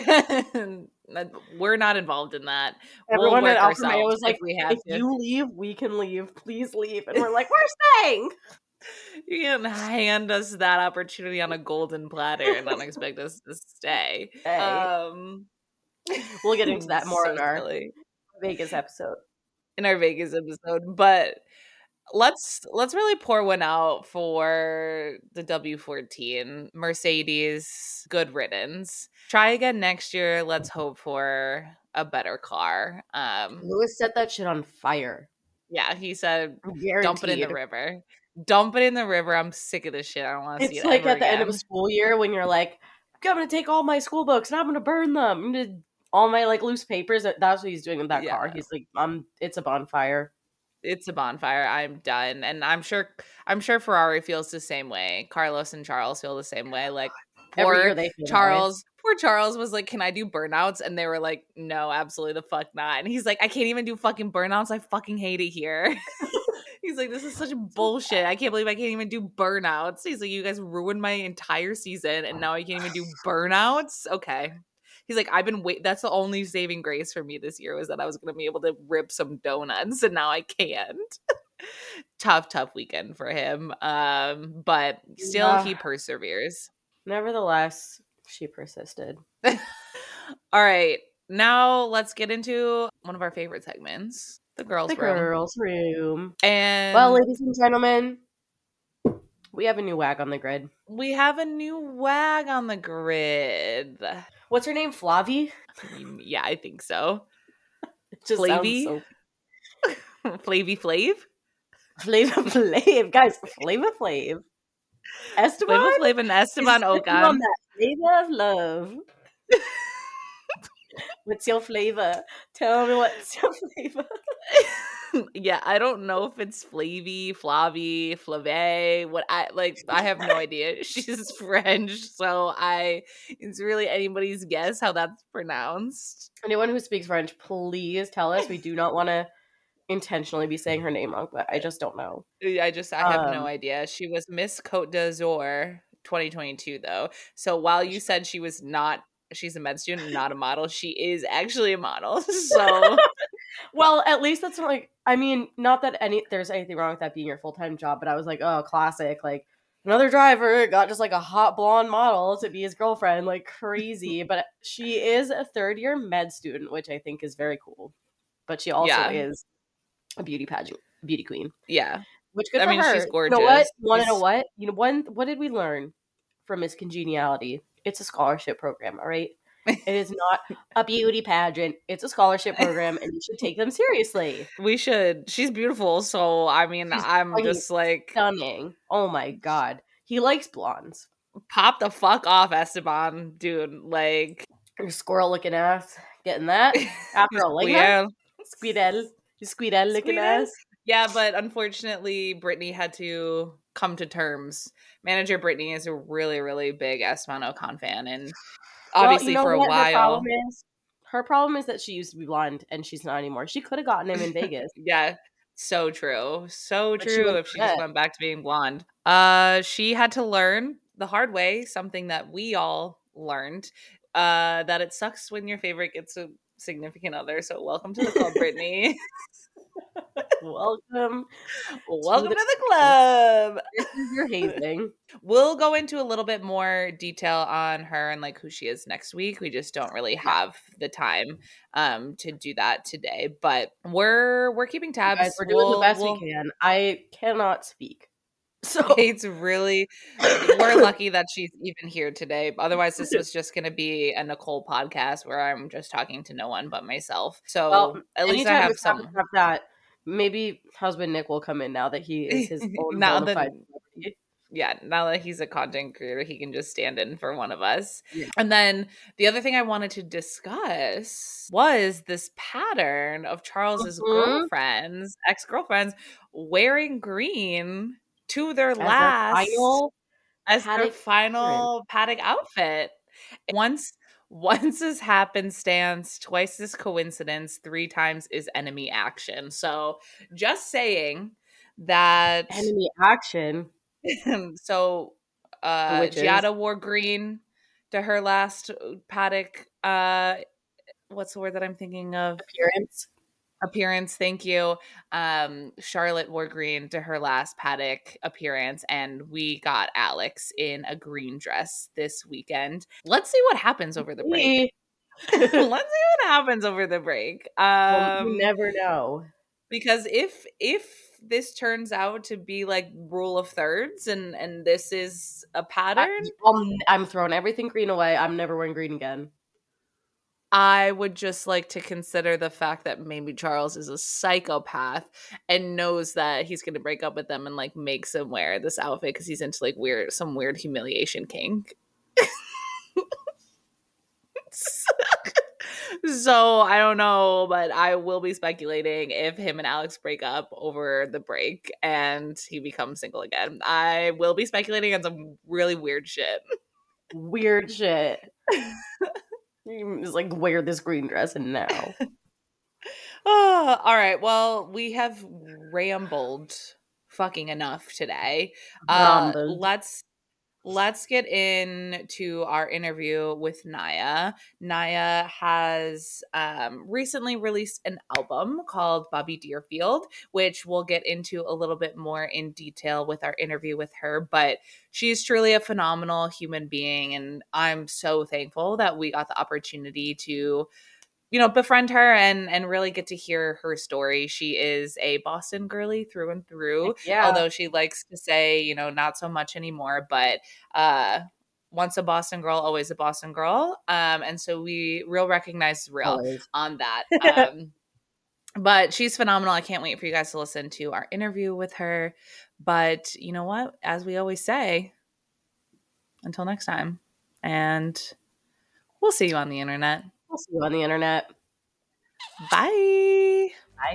We're not involved in that. Everyone we'll at Alpha Romeo was like, if, we have if to. you leave, we can leave. Please leave. And we're like, we're staying. You can hand us that opportunity on a golden platter and not expect us to stay. Hey. Um, we'll get into that more so in our silly. Vegas episode. In our Vegas episode, but let's let's really pour one out for the W fourteen. Mercedes, good riddance. Try again next year. Let's hope for a better car. Um, Lewis set that shit on fire. Yeah, he said, dump it in the river. Dump it in the river. I'm sick of this shit. I don't want to see it. It's like at the again. end of a school year when you're like, I'm going to take all my school books and I'm going to burn them. I'm gonna, all my like loose papers. That's what he's doing with that yeah. car. He's like, um, it's a bonfire. It's a bonfire. I'm done. And I'm sure I'm sure Ferrari feels the same way. Carlos and Charles feel the same way. Like poor Charles, poor Charles was like, can I do burnouts? And they were like, no, absolutely the fuck not. And he's like, I can't even do fucking burnouts. I fucking hate it here. He's like, this is such bullshit. I can't believe I can't even do burnouts. He's like, you guys ruined my entire season and now I can't even do burnouts? Okay. He's like, I've been wait. That's the only saving grace for me this year was that I was going to be able to rip some donuts, and now I can't. tough, tough weekend for him. Um, but still, yeah. he perseveres. Nevertheless, she persisted. All right. Now let's get into one of our favorite segments, the girls' the room. The girls' room. And well, ladies and gentlemen, we have a new wag on the grid. We have a new wag on the grid. What's her name? Flavie? Yeah, I think so. It just Flavie? Sounds so... Flavie Flav? Flavor Flav. Guys, Flavor Flav. Esteban? Flavor Flav and Esteban Ocon. On that flavor of love. What's your flavor? Tell me what's your flavor. Yeah, I don't know if it's Flavie, Flavie, Flave. What I like, I have no idea. She's French, so I. It's really anybody's guess how that's pronounced. Anyone who speaks French, please tell us. We do not want to intentionally be saying her name wrong, but I just don't know. I just I have um, no idea. She was Miss Côte d'Azur twenty twenty-two, though. So while you said she was not. She's a med student, not a model. She is actually a model. So, well, at least that's not like, I mean, not that any there's anything wrong with that being your full-time job, but I was like, oh, classic. Like, another driver got just like a hot blonde model to be his girlfriend, like crazy. But she is a third-year med student, which I think is very cool. But she also yeah. is a beauty pageant, beauty queen. Yeah. Which good I for mean, her. she's gorgeous. You know what? You want to know what? You know, one, what did we learn from Miss Congeniality? It's a scholarship program, all right? It is not a beauty pageant. It's a scholarship program, and you should take them seriously. We should. She's beautiful, so, I mean, She's I'm funny, just, like... stunning. Oh, my God. He likes blondes. Pop the fuck off, Esteban, dude. Like... Your squirrel-looking ass. Getting that? After a like that? Squirrel. You squirrel-looking ass. Yeah, but unfortunately, Brittany had to come to terms. Manager Brittany is a really, really big Esteban Ocon fan, and obviously well, you know for a what while. Her problem, is? her problem is that she used to be blonde, and she's not anymore. She could have gotten him in Vegas. Yeah, so true. So but true she if she just went back to being blonde. Uh, she had to learn the hard way, something that we all learned, uh, that it sucks when your favorite gets a significant other. So welcome to the club, Brittany. Welcome. Welcome to the, to the club. This is your hazing. We'll go into a little bit more detail on her and like who she is next week. We just don't really have the time um to do that today. But we're we're keeping tabs. Guys, we're doing we'll, the best we'll... we can. I cannot speak. So it's really we're lucky that she's even here today. Otherwise, this was just going to be a Nicole podcast where I'm just talking to no one but myself. So well, at least I have some have that. Maybe husband Nick will come in now that he is his own now bona fide that, yeah, now that he's a content creator, he can just stand in for one of us. Yeah. And then the other thing I wanted to discuss was this pattern of Charles's mm-hmm. girlfriends, ex-girlfriends, wearing green to their as last their final as their final paddock outfit. Once Once is happenstance, twice is coincidence, three times is enemy action. So just saying that enemy action. So uh Giada wore green to her last paddock. Uh what's the word that I'm thinking of? Appearance. Appearance, thank you. Um, Charlotte wore green to her last paddock appearance, and we got Alex in a green dress this weekend. Let's see what happens over the break. Let's see what happens over the break. Um, well, you never know. Because if if this turns out to be like rule of thirds, and and this is a pattern, I, I'm, I'm throwing everything green away. I'm never wearing green again. I would just like to consider the fact that maybe Charles is a psychopath and knows that he's going to break up with them and like makes him wear this outfit because he's into like weird, some weird humiliation kink. So I don't know, but I will be speculating if him and Alex break up over the break and he becomes single again. I will be speculating on some really weird shit. Weird shit. Just like wear this green dress and now. Oh, all right. Well, we have rambled fucking enough today. Uh, let's let's get into our interview with Naya. Naya has um, recently released an album called Bobby Deerfield, which we'll get into a little bit more in detail with our interview with her. But she's truly a phenomenal human being, and I'm so thankful that we got the opportunity to you know, befriend her and and really get to hear her story. She is a Boston girly through and through, yeah. although she likes to say, you know, not so much anymore, but uh once a Boston girl, always a Boston girl. Um, and so we real recognize real always. On that. Um, but she's phenomenal. I can't wait for you guys to listen to our interview with her. But you know what? As we always say, until next time. And we'll see you on the internet. We'll see you on the internet. Bye. Bye.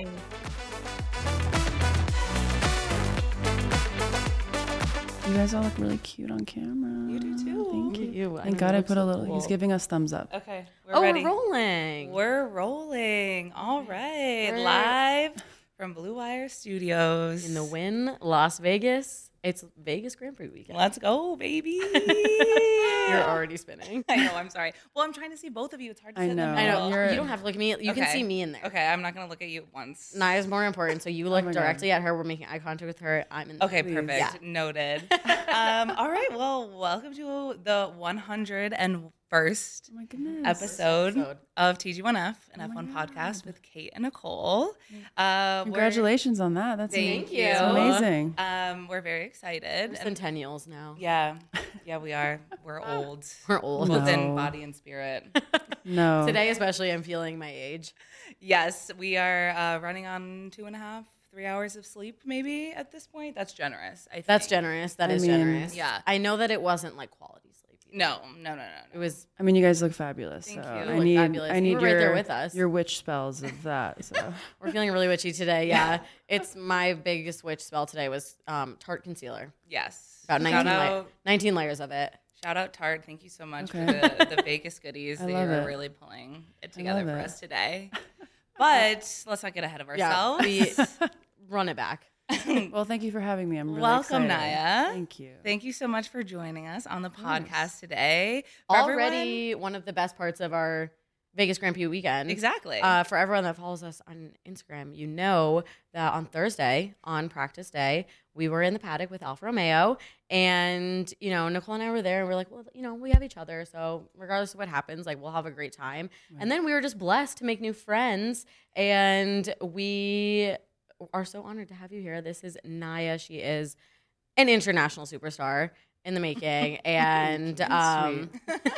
You guys all look really cute on camera. You do too. Thank you. Thank God I put so a little. Cool. He's giving us thumbs up. Okay. We're oh, ready. we're rolling. We're rolling. All right. We're... Live from Blue Wire Studios in the Wynn, Las Vegas. It's Vegas Grand Prix weekend. Let's go, baby. You're already spinning. I know. I'm sorry. Well, I'm trying to see both of you. It's hard to see them. I know. You're, you don't have to look at me. You okay. can see me in there. Okay. I'm not going to look at you once. Naya's more important. So you look oh directly God. At her. We're making eye contact with her. I'm in there. Okay. Please. Perfect. Yeah. Noted. um, all right. Well, welcome to the one hundred first oh my goodness. episode, episode of T G one F, an oh F one God. Podcast with Kate and Nicole. Uh, Congratulations on that. That's thank you. It's amazing. Um, we're very excited. We're centennials now. Yeah. Yeah, we are. We're old. We're old. Both no. in body and spirit. No. Today especially, I'm feeling my age. Yes, we are uh, running on two and a half, three hours of sleep maybe at this point. That's generous, I think. That's generous. That I is mean, generous. Yeah. I know that it wasn't like quality sleep. No, no, no, no, no. It was. I mean, you guys look fabulous. Thank so you. I need, fabulous. I need you were your, right there with us. Your witch spells of that. So we're feeling really witchy today. Yeah, it's my biggest witch spell today was um, Tarte concealer. Yes, about nineteen, la- nineteen layers of it. Shout out Tarte. Thank you so much okay. for the, the Vegas goodies. They are really pulling it together for it. us today. But let's not get ahead of ourselves. Yeah, we run it back. Well, thank you for having me. I'm really Welcome, excited. Naya. Thank you. Thank you so much for joining us on the podcast yes. today. For Already everyone, one of the best parts of our Vegas Grand Prix weekend. Exactly. Uh, for everyone that follows us on Instagram, you know that on Thursday, on practice day, we were in the paddock with Alfa Romeo, and you know Nicole and I were there, and we're like, well, you know, we have each other, so regardless of what happens, like we'll have a great time. Right. And then we were just blessed to make new friends, and we are so honored to have you here. This is Naya. She is an international superstar in the making, and um,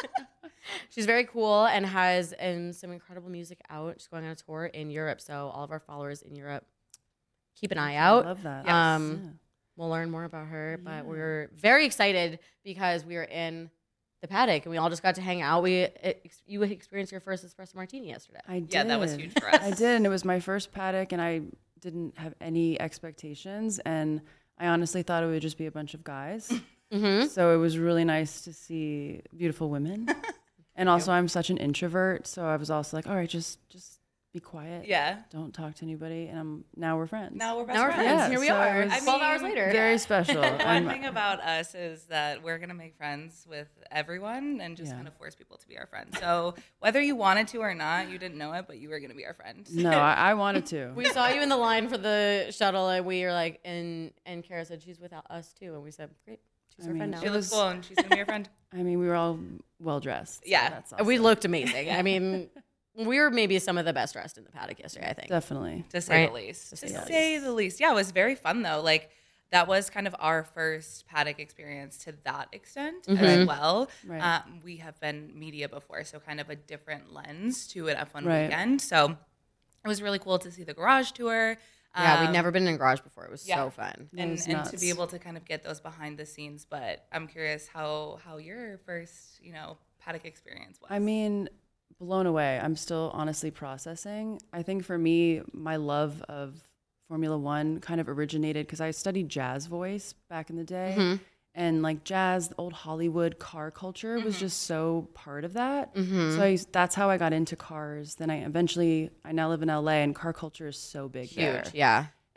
she's very cool and has um, some incredible music out. She's going on a tour in Europe, so all of our followers in Europe, keep an eye out. I love that. Um, yes. We'll learn more about her, but yeah. we're very excited because we were in the paddock and we all just got to hang out. We it, you experienced your first espresso martini yesterday. I did. Yeah, that was huge for us. I did, and it was my first paddock, and I didn't have any expectations, and I honestly thought it would just be a bunch of guys. Mm-hmm. So it was really nice to see beautiful women. And also I'm such an introvert, so I was also like, all right, just just be quiet. Yeah. Don't talk to anybody. And I'm now we're friends. Now we're best now we're friends. friends. Yeah, Here we so are. I Twelve mean, hours later. Very yeah. special. One thing about us is that we're gonna make friends with everyone and just yeah. kind of force people to be our friends. So whether you wanted to or not, you didn't know it, but you were gonna be our friend. No, I, I wanted to. We saw you in the line for the shuttle, and we were like, and and Kara said she's with us too, and we said, great, she's I our mean, friend now. She looks cool, and she's gonna be our friend. I mean, we were all well dressed. So yeah, that's awesome. We looked amazing. I mean. We were maybe some of the best dressed in the paddock yesterday, I think. Definitely. To say right? the least. To, say, to the say least. the least. Yeah, it was very fun, though. Like, that was kind of our first paddock experience to that extent mm-hmm. as well. Right. Um, we have been media before, so kind of a different lens to an F one right. weekend. So it was really cool to see the garage tour. Yeah, um, we'd never been in a garage before. It was yeah. so fun. And, was and to nuts. be able to kind of get those behind the scenes. But I'm curious how, how your first, you know, paddock experience was. I mean... blown away. I'm still honestly processing. I think for me, my love of Formula One kind of originated because I studied jazz voice back in the day. Mm-hmm. And like jazz, old Hollywood car culture mm-hmm. was just so part of that. Mm-hmm. So I, that's how I got into cars. Then I eventually, I now live in L A and car culture is so big Huge, there. yeah.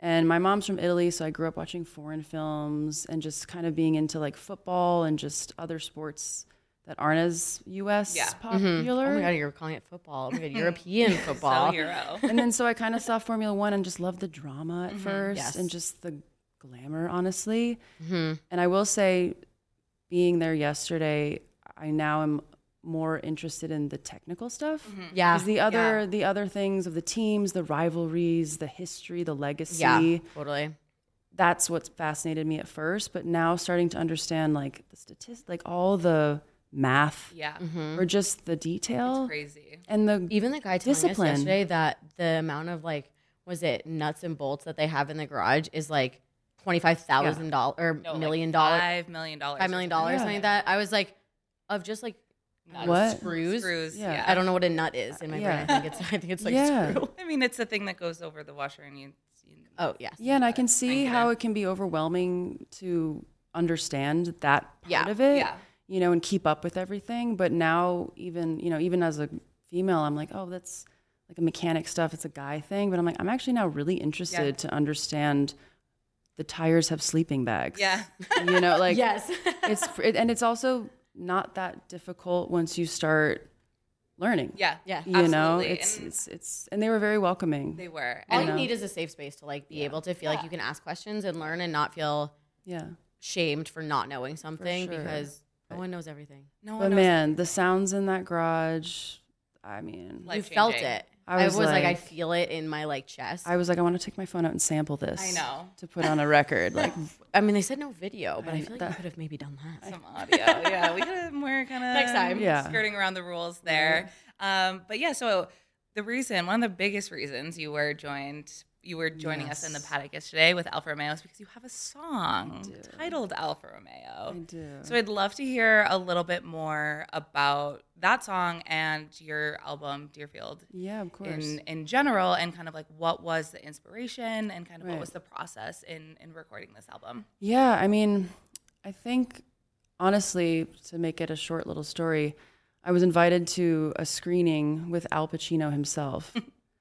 And my mom's from Italy, so I grew up watching foreign films and just kind of being into like football and just other sports that aren't as U S Yeah. popular. Mm-hmm. Oh my God, you're calling it football. Oh my God, European football. So hero. And then so I kind of saw Formula One and just loved the drama at Mm-hmm. first Yes. and just the glamour, honestly. Mm-hmm. And I will say, being there yesterday, I now am more interested in the technical stuff. Yeah. Because the other Yeah. the other things of the teams, the rivalries, the history, the legacy, Yeah, totally. that's what fascinated me at first. But now starting to understand like the statistics, like all the math Yeah. Mm-hmm. or just the detail Crazy. and the Even the guy telling discipline. us yesterday that the amount of like, was it nuts and bolts that they have in the garage is like twenty-five thousand dollars or No, million like dollars, Five million dollars. five million dollars, Yeah. something like that. I was like, of just like Nuts. What? screws. Screws. Yeah. Yeah. I don't know what a nut is in my Yeah. brain. I think it's I think it's like Yeah. screw. I mean, it's the thing that goes over the washer, and you. you Oh yes. yeah, and I can see Crank it how in. it can be overwhelming to understand that part Yeah, of it. yeah. You know, and keep up with everything. But now, even you know, even as a female, I'm like, oh, that's like a mechanic stuff. It's a guy thing. But I'm like, I'm actually now really interested Yeah. to understand the tires have sleeping bags. Yeah. You know, like yes. it's it, and it's also not that difficult once you start learning. Yeah. Yeah. You know, absolutely. it's And it's it's and they were very welcoming. They were. All And you know? need is a safe space to like be able to feel like you can ask questions and learn and not feel Yeah. shamed for not knowing something sure. because no one knows everything. no one But knows. man, the sounds in that garage, I mean, Life You felt changing. it. I I was was, like, I like- feel it in my like chest. I was like, I want to take my phone out and sample this. I know. To put on a record. Like, I mean, they said no video, but I, I- feel like that- we could have maybe done that. Some audio. Yeah. We could more kind of Next time. Yeah. skirting around the rules there. Um, but yeah, so the reason, one of the biggest reasons you were joined, you were joining us in the Yes. paddock yesterday with Alfa Romeo is because you have a song do. titled Alfa Romeo. I do. So I'd love to hear a little bit more about that song and your album Deerfield Yeah, of course. in in general, and kind of like what was the inspiration and kind of what Right. was the process in in recording this album. Yeah, I mean, I think honestly, to make it a short little story, I was invited to a screening with Al Pacino himself.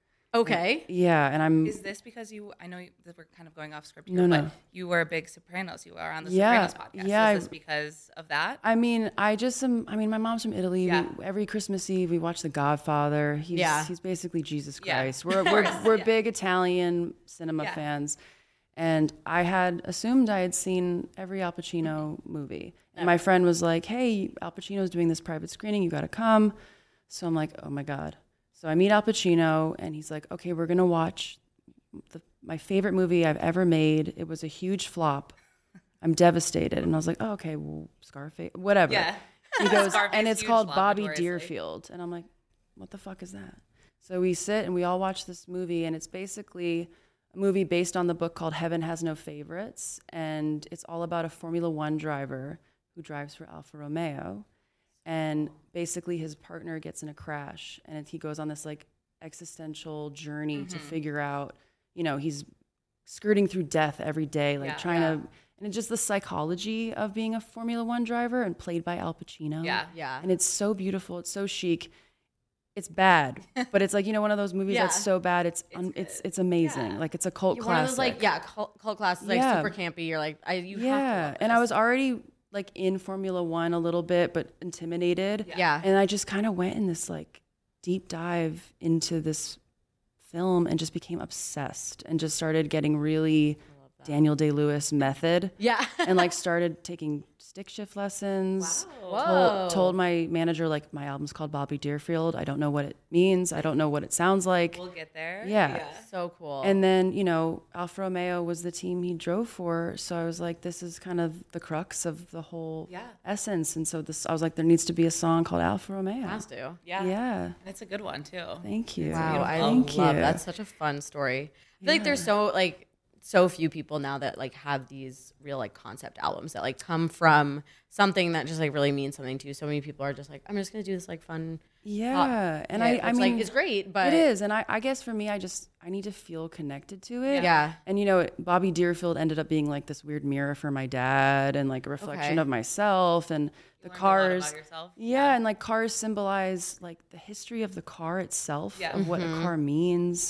Okay. Yeah, and I'm Is this because you? I know you, that we're kind of going off script here, No, but no. you were a big Sopranos. You were on the Yeah, Sopranos podcast. yeah, Is I- this because of that? I mean, I just am. I mean, my mom's from Italy. Yeah. We, every Christmas Eve, we watch The Godfather. He's, Yeah. he's basically Jesus Yeah. Christ. We're Of we're, course, we're yeah. big Italian cinema Yeah. fans, and I had assumed I had seen every Al Pacino movie. And my friend was like, "Hey, Al Pacino's doing this private screening. You got to come." So I'm like, "Oh my god!" So I meet Al Pacino, and he's like, "Okay, we're gonna watch the, my favorite movie I've ever made. It was a huge flop. I'm devastated." And I was like, "Oh, okay, well, Scarface, whatever." Yeah. He goes, Scarface, and it's huge called flop, Bobby notoriously. Deerfield. And I'm like, what the fuck is that? So we sit and we all watch this movie, and it's basically a movie based on the book called Heaven Has No Favorites. And it's all about a Formula One driver who drives for Alfa Romeo. And basically his partner gets in a crash, and he goes on this like existential journey to figure out, you know, he's skirting through death every day, like Yeah. trying Yeah. to, and it's just the psychology of being a Formula One driver and played by Al Pacino. Yeah. Yeah. And it's so beautiful. It's so chic. It's bad, but it's like, you know, one of those movies Yeah. that's so bad. It's un, it's, it's amazing. Yeah. Like it's a cult One classic. of those like yeah cult, cult classes like Yeah. super campy. You're like I you yeah. have to love And I this. was already like in Formula One a little bit, but intimidated. yeah. And I just kind of went in this like deep dive into this film and just became obsessed and just started getting really Daniel Day-Lewis method yeah. and like started taking stick shift lessons. Whoa. Told, told my manager like my album's called Bobby Deerfield. I don't know what it means. I don't know what it sounds like. We'll get there. Yeah. So cool. And then, you know, Alfa Romeo was the team he drove for. So I was like, this is kind of the crux of the whole Yeah. essence. And so this, I was like, there needs to be a song called Alfa Romeo. has to. Yeah. Yeah. And it's a good one too. Thank you. Wow, I Thank love you. that's such a fun story. I feel like there's so like so few people now that like have these real like concept albums that like come from something that just like really means something to you. So many people are just like, I'm just gonna do this like fun. Yeah. And hit, I, I which, mean, like it's great, but it is. And I, I guess for me, I just, I need to feel connected to it. Yeah. And, you know, Bobby Deerfield ended up being like this weird mirror for my dad and like a reflection Okay. of myself and the learned a lot cars. about yourself. Yeah, and like cars symbolize like the history of the car itself, Yeah. of what a car means.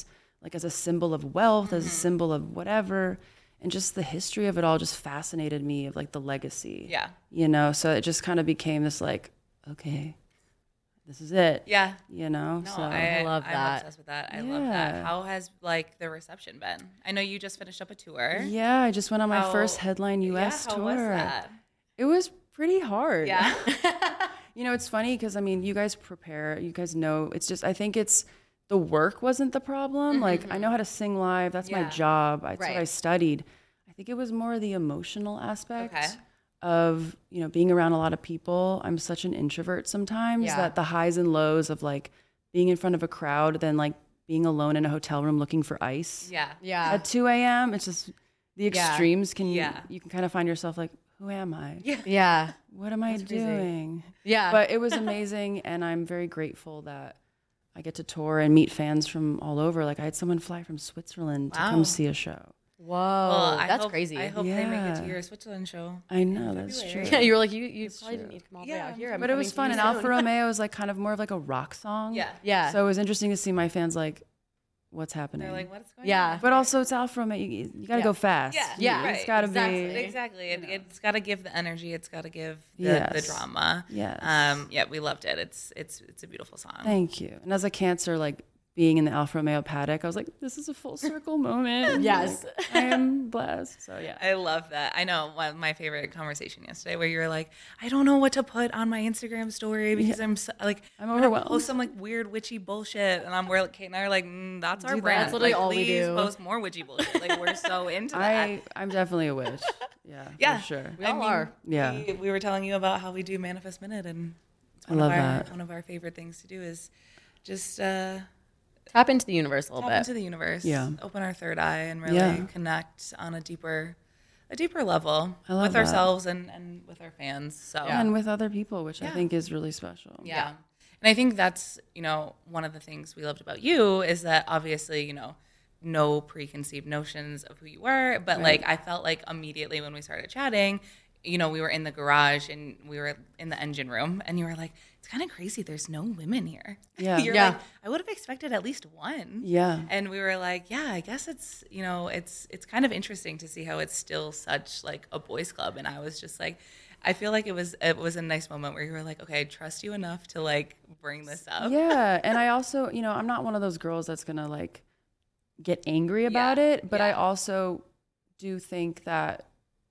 like as a symbol of wealth, mm-hmm. as a symbol of whatever. And just the history of it all just fascinated me, of like the legacy. Yeah. You know, so it just kind of became this like, okay, this is it. Yeah. You know, no, so I, I love I'm that. obsessed with that. I yeah. love that. How has like the reception been? I know you just finished up a tour. Yeah, I just went on my how, first headline U S yeah, how tour. was that? It was pretty hard. Yeah. You know, it's funny because I mean, you guys prepare, you guys know, it's just, I think it's, the work wasn't the problem. Mm-hmm. Like I know how to sing live. That's yeah. my job. That's right. what I studied. I think it was more the emotional aspect okay. of, you know, being around a lot of people. I'm such an introvert sometimes yeah. that the highs and lows of like being in front of a crowd, then like being alone in a hotel room looking for ice. Yeah. Yeah. At two a.m. It's just the extremes yeah. can, yeah. you can kind of find yourself like, who am I? Yeah. Yeah. What am I That's doing? Crazy. Yeah. But it was amazing. And I'm very grateful that I get to tour and meet fans from all over. Like I had someone fly from Switzerland wow. to come see a show. Whoa, well, that's hope, crazy. I hope yeah. they make it to your Switzerland show. I know, that's true. Yeah, you were like, you, you that's probably true. didn't need to come all the yeah. way out here. I'm but it was fun. And soon. Alfa Romeo is like kind of more of like a rock song. Yeah. Yeah. So it was interesting to see my fans like, what's happening? They're like, what's going yeah. on? But also it's Alfa Romeo. You, you got to yeah. go fast. Yeah. You, Yeah. Right. It's got to exactly. be. Exactly. It, it's got to give the energy. It's got to give the, yes. the drama. Yes. Um, yeah, we loved it. It's, it's, it's a beautiful song. Thank you. And as a Cancer, like, being in the Alfa Romeo paddock, I was like, this is a full circle moment. Yes. Like, I am blessed. So, yeah. I love that. I know one of my favorite conversation yesterday where you were like, I don't know what to put on my Instagram story because yeah. I'm so, like, I'm overwhelmed. Post some like weird witchy bullshit. And I'm where like, Kate and I are like, mm, that's our do brand. That. That's literally like, all please we do. Post more witchy bullshit. Like we're so into that. I, I'm definitely a witch. Yeah. Yeah. For sure. We all I mean, are. Yeah. We, we were telling you about how we do Manifest Minute, and it's one I love of our, that. one of our favorite things to do is just uh, tap into the universe a little tap bit. into the universe. Yeah. Open our third eye and really Yeah. connect on a deeper, a deeper level I love with that. ourselves and, and with our fans. So Yeah, and with other people, which Yeah. I think is really special. yeah. yeah. And I think that's, you know, one of the things we loved about you is that obviously, you know, no preconceived notions of who you were, but Right. like I felt like immediately when we started chatting, you know, we were in the garage and we were in the engine room and you were like, it's kind of crazy. There's no women here. Yeah. You're Yeah. like, I would have expected at least one. Yeah. And we were like, yeah, I guess it's, you know, it's, it's kind of interesting to see how it's still such like a boys club. And I was just like, I feel like it was, it was a nice moment where you were like, okay, I trust you enough to like bring this up. Yeah. And I also, you know, I'm not one of those girls that's going to like get angry about Yeah. it, but Yeah. I also do think that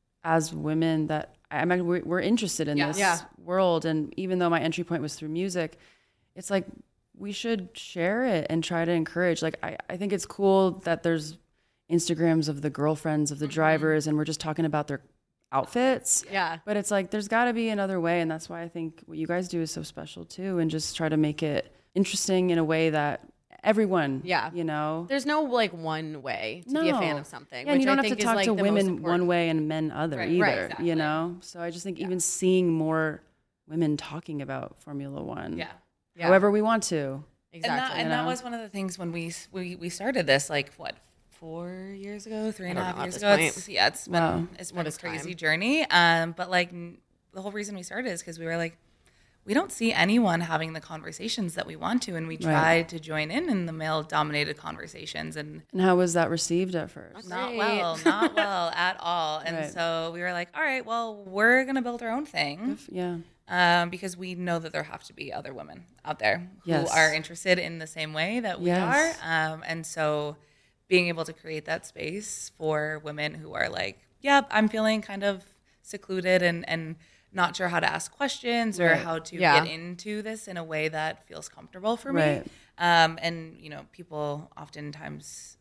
as women that I mean, we're, we're interested in Yeah. this Yeah. world. And even though my entry point was through music, it's like, we should share it and try to encourage. Like, I, I think it's cool that there's Instagrams of the girlfriends of the Mm-hmm. drivers and we're just talking about their outfits. Yeah. But it's like, there's got to be another way. And that's why I think what you guys do is so special too. And just try to make it interesting in a way that everyone, Yeah. you know, There's no like one way to be a fan of something. Yeah, and which you don't I have to think is, talk like, to the most women important. one way and men other Right, either, right, exactly. you know? So I just think Yeah. even seeing more women talking about Formula One, Yeah. Yeah. however we want to. Exactly. And, that, and you that know? was one of the things when we, we, we started this, like what, four years ago, three and a I don't half know at years this ago. point. It's, yeah, it's been, Wow. it's What been a is crazy time? journey. Um, but like n- the whole reason we started is because we were like, we don't see anyone having the conversations that we want to. And we Right. tried to join in in the male dominated conversations and And how was that received at first? not Great. well, not well at all. And Right. so we were like, all right, well, we're going to build our own thing. Yeah. Um, because we know that there have to be other women out there who Yes. are interested in the same way that we Yes. are. Um, and so being able to create that space for women who are like, yep, I'm feeling kind of secluded and, and not sure how to ask questions or Right. how to Yeah. get into this in a way that feels comfortable for Right. me. Um, and, you know, people oftentimes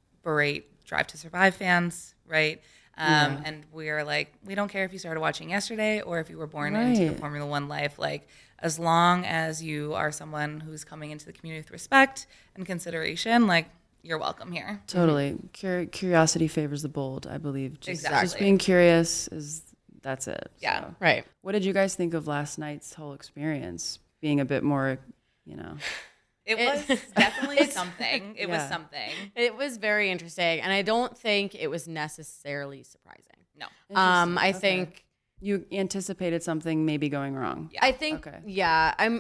berate Drive to Survive fans, right? Um, Yeah. And we're like, we don't care if you started watching yesterday or if you were born into the Right. Formula One life. Like, as long as you are someone who's coming into the community with respect and consideration, like, you're welcome here. Totally. Cur- curiosity favors the bold, I believe. Just, Exactly. just being curious is, that's it. Yeah. So. Right. What did you guys think of last night's whole experience? Being a bit more, you know. It, It- was definitely something. It was Yeah. something. It was very interesting, and I don't think it was necessarily surprising. No. Um, I Okay. think You anticipated something maybe going wrong. Yeah. I think Okay. yeah, I'm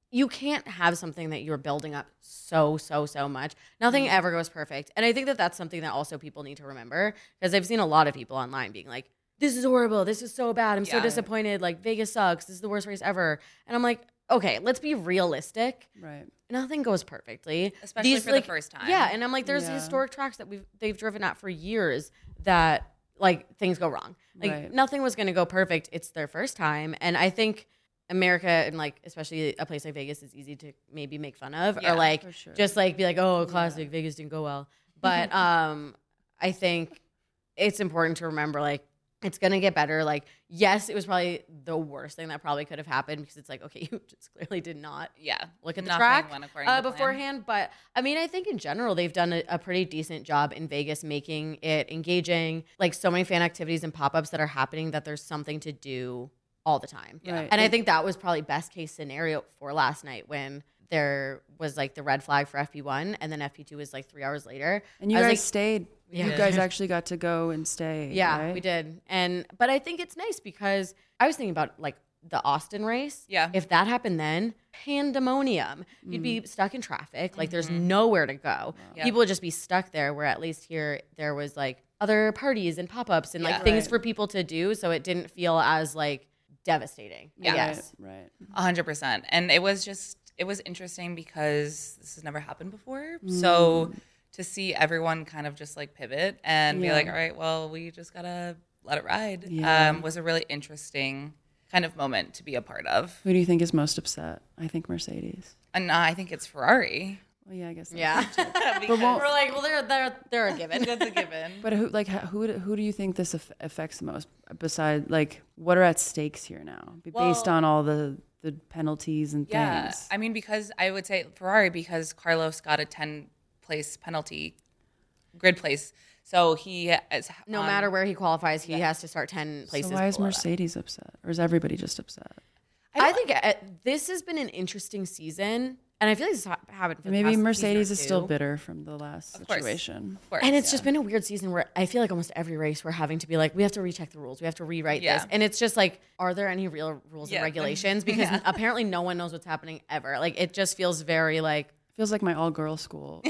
you can't have something that you're building up so, so, so much. Nothing mm. ever goes perfect. And I think that that's something that also people need to remember, because I've seen a lot of people online being like, this is horrible. This is so bad. I'm yeah. so disappointed. Like, Vegas sucks. This is the worst race ever. And I'm like, okay, let's be realistic. Right. Nothing goes perfectly. Especially These, for like, the first time. Yeah. And I'm like, there's yeah. historic tracks that we've they've driven at for years that, like, things go wrong. Like, right. nothing was going to go perfect. It's their first time. And I think America, and like especially a place like Vegas, is easy to maybe make fun of yeah, or like sure. just like be like, oh, classic yeah. Vegas didn't go well. But um, I think it's important to remember, like, it's gonna get better. Like, yes, it was probably the worst thing that probably could have happened, because it's like, okay, you just clearly did not yeah look at the Nothing track went uh, beforehand. But I mean, I think in general they've done a, a pretty decent job in Vegas making it engaging. Like, so many fan activities and pop-ups that are happening that there's something to do all the time. Yeah. Right. And I think that was probably best case scenario for last night, when there was like the red flag for F P one, and then F P two was like three hours later. And you guys like, stayed. Yeah. You guys actually got to go and stay. Yeah, right? we did. And but I think it's nice, because I was thinking about like the Austin race. Yeah. If that happened then, pandemonium. Mm. You'd be stuck in traffic. Like, mm-hmm. there's nowhere to go. Wow. Yep. People would just be stuck there, where at least here there was like other parties and pop-ups and yeah. like things right. for people to do, so it didn't feel as like devastating. Yeah. Yes. Right. A hundred percent. And it was just, it was interesting because this has never happened before. Mm. So to see everyone kind of just like pivot and yeah. be like, all right, well, we just gotta let it ride, yeah. um, was a really interesting kind of moment to be a part of. Who do you think is most upset? I think Mercedes. And uh, I think it's Ferrari. Well, yeah, I guess. That's yeah. but we're like, well, they're they're they're a given. That's a given. But who like who who do you think this affects the most? Besides, like, what are at stakes here now, well, based on all the the penalties and yeah, things? I mean, because I would say Ferrari, because Carlos got a ten place penalty, grid place, so he is no on, matter where he qualifies, he yeah. has to start ten places. So why is Mercedes that. upset, or is everybody just upset? I, I think uh, this has been an interesting season. And I feel like this happened for the Maybe past Mercedes is too. still bitter from the last of situation. Of course, and it's yeah. just been a weird season where I feel like almost every race we're having to be like, we have to recheck the rules. We have to rewrite yeah. this. And it's just like, are there any real rules yeah. and regulations? Because yeah. apparently no one knows what's happening ever. Like, it just feels very like. Feels like my all-girls school.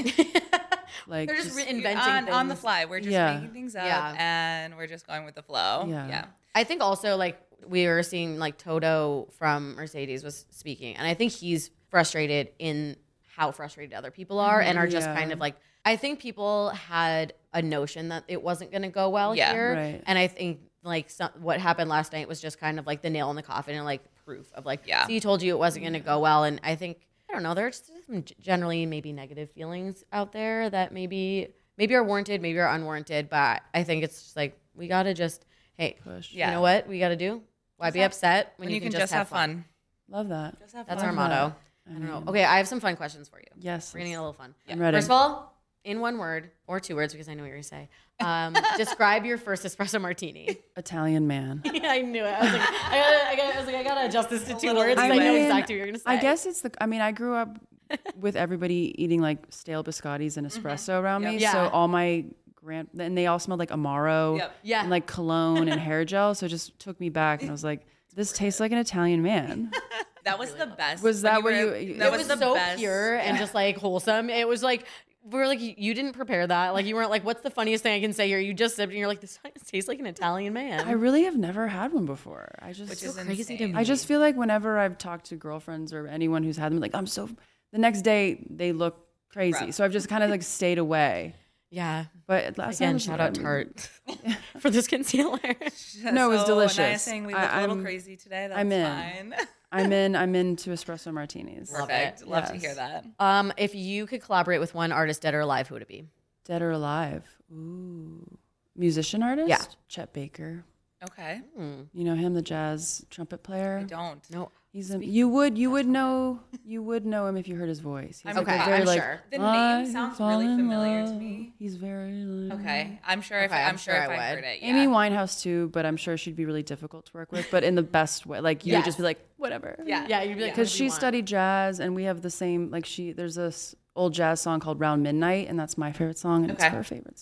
Like, they're just, just reinventing on, things. on the fly. We're just yeah. making things up yeah. and we're just going with the flow. Yeah. yeah. I think also, like, we were seeing like Toto from Mercedes was speaking, and I think he's frustrated in how frustrated other people are and are just yeah. kind of like, I think people had a notion that it wasn't going to go well yeah, here. Right. And I think like some, what happened last night was just kind of like the nail in the coffin and like proof of like, yeah. see, he told you it wasn't going to go well. And I think, I don't know, there's some generally maybe negative feelings out there that maybe, maybe are warranted, maybe are unwarranted. But I think it's just like, we got to just, hey, push. Yeah. You know what we got to do? Why just be have, upset when, when you, can, can just, just have fun? fun. Love that. Just have That's fun. our motto. I don't know. Okay, I have some fun questions for you. Yes. We're going to get a little fun. Yeah. I'm ready. First of all, in one word, or two words, because I know what you're going to say, um, describe your first espresso martini. Italian man. Yeah, I knew it. I was like, I gotta, I gotta, I was like, I gotta adjust this to two words. I, I mean, know exactly what you're going to say. I guess it's the, I mean, I grew up with everybody eating like stale biscottis and espresso mm-hmm. around yep. me. Yeah. So all my grand, and they all smelled like Amaro yep. yeah. and like cologne and hair gel. So it just took me back and I was like, this tastes like an Italian man. That was the best. Was that what you? you? That it was, was the so best. pure and yeah. just like wholesome. It was like we were like, you didn't prepare that. Like you weren't like, what's the funniest thing I can say here? You just sipped and you're like, this tastes like an Italian man. I really have never had one before. I just Which so is crazy insane. to me. I just feel like whenever I've talked to girlfriends or anyone who's had them, like I'm so. The next day they look crazy, Rough. so I've just kind of like stayed away. Yeah. But last Again, time shout out Tarte for this concealer. No, it was so delicious. Anaya saying we look I, a little I'm, crazy today. That's I'm in. fine. I'm in. I'm into espresso martinis. Love Perfect. it. Love Yes. to hear that. Um, if you could collaborate with one artist, dead or alive, who would it be? Dead or alive? Ooh, musician artist? Yeah. Chet Baker. Okay. Hmm. You know him, the jazz trumpet player. I don't. No. He's a, you would you would know you would know him if you heard his voice. He's I'm like a okay, very, I'm like, sure. The I name sounds fall really in familiar to love. me. He's very Okay. I'm sure if Okay, I'm, I'm sure sure if I I would. heard it. Yeah. Amy Winehouse too, but I'm sure she'd be really difficult to work with, but in the best way. Like you would Yes. just be like, whatever. Yeah. Yeah, you'd be like, Because whatever she you want. studied jazz and we have the same like she there's this old jazz song called Round Midnight and that's my favorite song and Okay. it's her favorite song.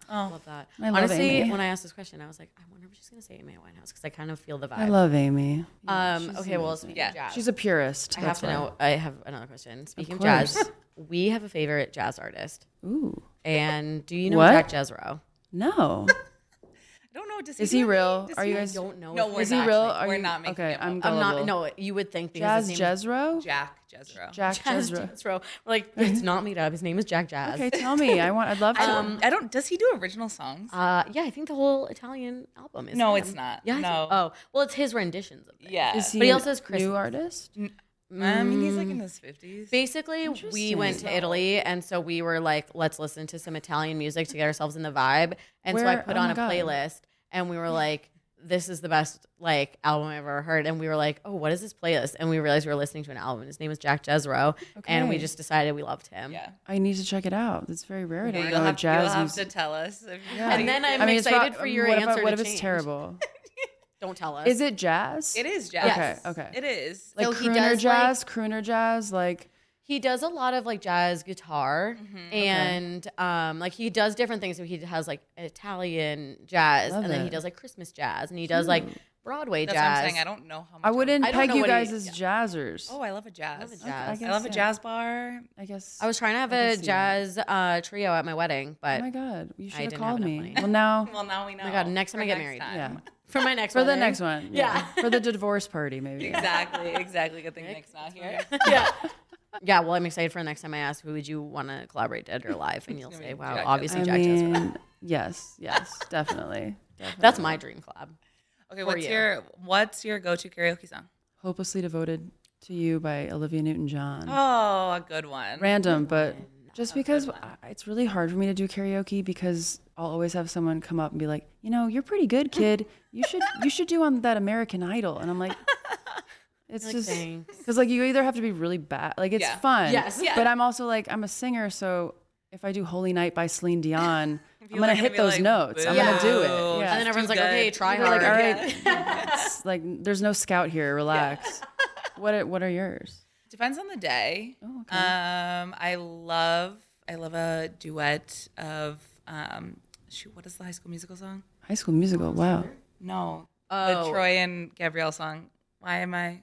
Oh. Love that. I love Honestly, Amy. when I asked this question, I was like, I wonder if she's gonna say Amy Winehouse because I kind of feel the vibe. I love Amy. Yeah, Um. she's Okay. Well, amazing. speaking Yeah. of jazz, She's a purist. I have that's to why. know. I have another question. Speaking of, Of jazz, course. we have a favorite jazz artist. Ooh. And do you know What? Jack Jezro? No. I don't know. Does he Is do he any- real? does Are he- you guys? Don't know. No, if we're Is he's he not. real? actually. Are We're you, not making okay, him I'm up. I'm gullible. not. No, you would think because Jazz his name Jezro? Jack Jezro. Jack Jazz Jezro. Jezro. We're like, it's not made up. His name is Jack Jazz. Okay, tell me. I want. I'd love to. I don't. I don't. Does he do original songs? Uh, yeah, I think the whole Italian album is. No, him. it's not. Yeah. I No. think- oh, well, it's his renditions of it. yeah. Is he But he a also has Christmas. new artist? I mean, he's like Mm. in his fifties. Basically, we went to Italy, and so we were like, let's listen to some Italian music to get ourselves in the vibe. And so I Where- put oh on my a God. playlist, and we were like, this is the best like album I've ever heard. And we were like, oh, what is this playlist? And we realized we were listening to an album. His name is Jack Jezro, and we Okay. just decided we loved him. Yeah. I need to check it out. It's very rare. I Okay, don't you'll know have, jazz you'll have music. to tell us. If you Yeah. And then I'm I mean, it's excited pro- for your what if, I- answer What to if it's change. terrible? Don't tell us. Is it jazz? It is jazz. Yes. Okay, okay. It is. Like So he crooner does, jazz, crooner jazz, like He does a lot of like jazz guitar, Mm-hmm. and um, like he does different things. So he has like Italian jazz, Love and then he it. does like Christmas jazz, and he does like Broadway That's jazz. what I'm saying. I don't know how much. I wouldn't I don't peg know you what he- guys as yeah. jazzers. Oh, I love a jazz. love a Okay, jazz. I, I love a guess, jazz bar. I guess. I was trying to have I can a see that. jazz uh, trio at my wedding, but Oh my god, you should have didn't have called enough me. money. Well, now Well, now we know. oh my god, next time For I get next married, time. yeah, for my next for the wedding. next one. Yeah. for the divorce party, maybe. Exactly. Exactly. Good thing Nick's not here. yeah. Yeah, well, I'm excited for the next time I ask, who would you want to collaborate, dead or alive? And you'll gonna say, be wow, Jack obviously I Jack Jezro. mean, yes, yes, definitely. definitely. That's my dream collab. Okay. What's you. your What's your go-to karaoke song? Hopelessly Devoted to You by Olivia Newton-John. Oh, a good one. Random, but just because I- it's really hard for me to do karaoke because I'll always have someone come up and be like, you know, you're pretty good, kid. You should you should do on that American Idol, and I'm like, it's Like, just thanks. because like you either have to be really bad, like it's Yeah. fun, Yes. Yeah. but I'm also like I'm a singer, so if I do Holy Night by Celine Dion, I'm People gonna are hit be those like, notes. I'm "Boo, gonna do it. it's Yeah. And then everyone's too like, okay, good." try You're hard. like, all right, it's like there's no scout here. Relax. What are, what are yours? Depends on the day. Oh, okay. Um, I love I love a duet of um, shoot, what is the High School Musical song? High School Musical. Wow. No, Oh. the Troy and Gabrielle song. Why am I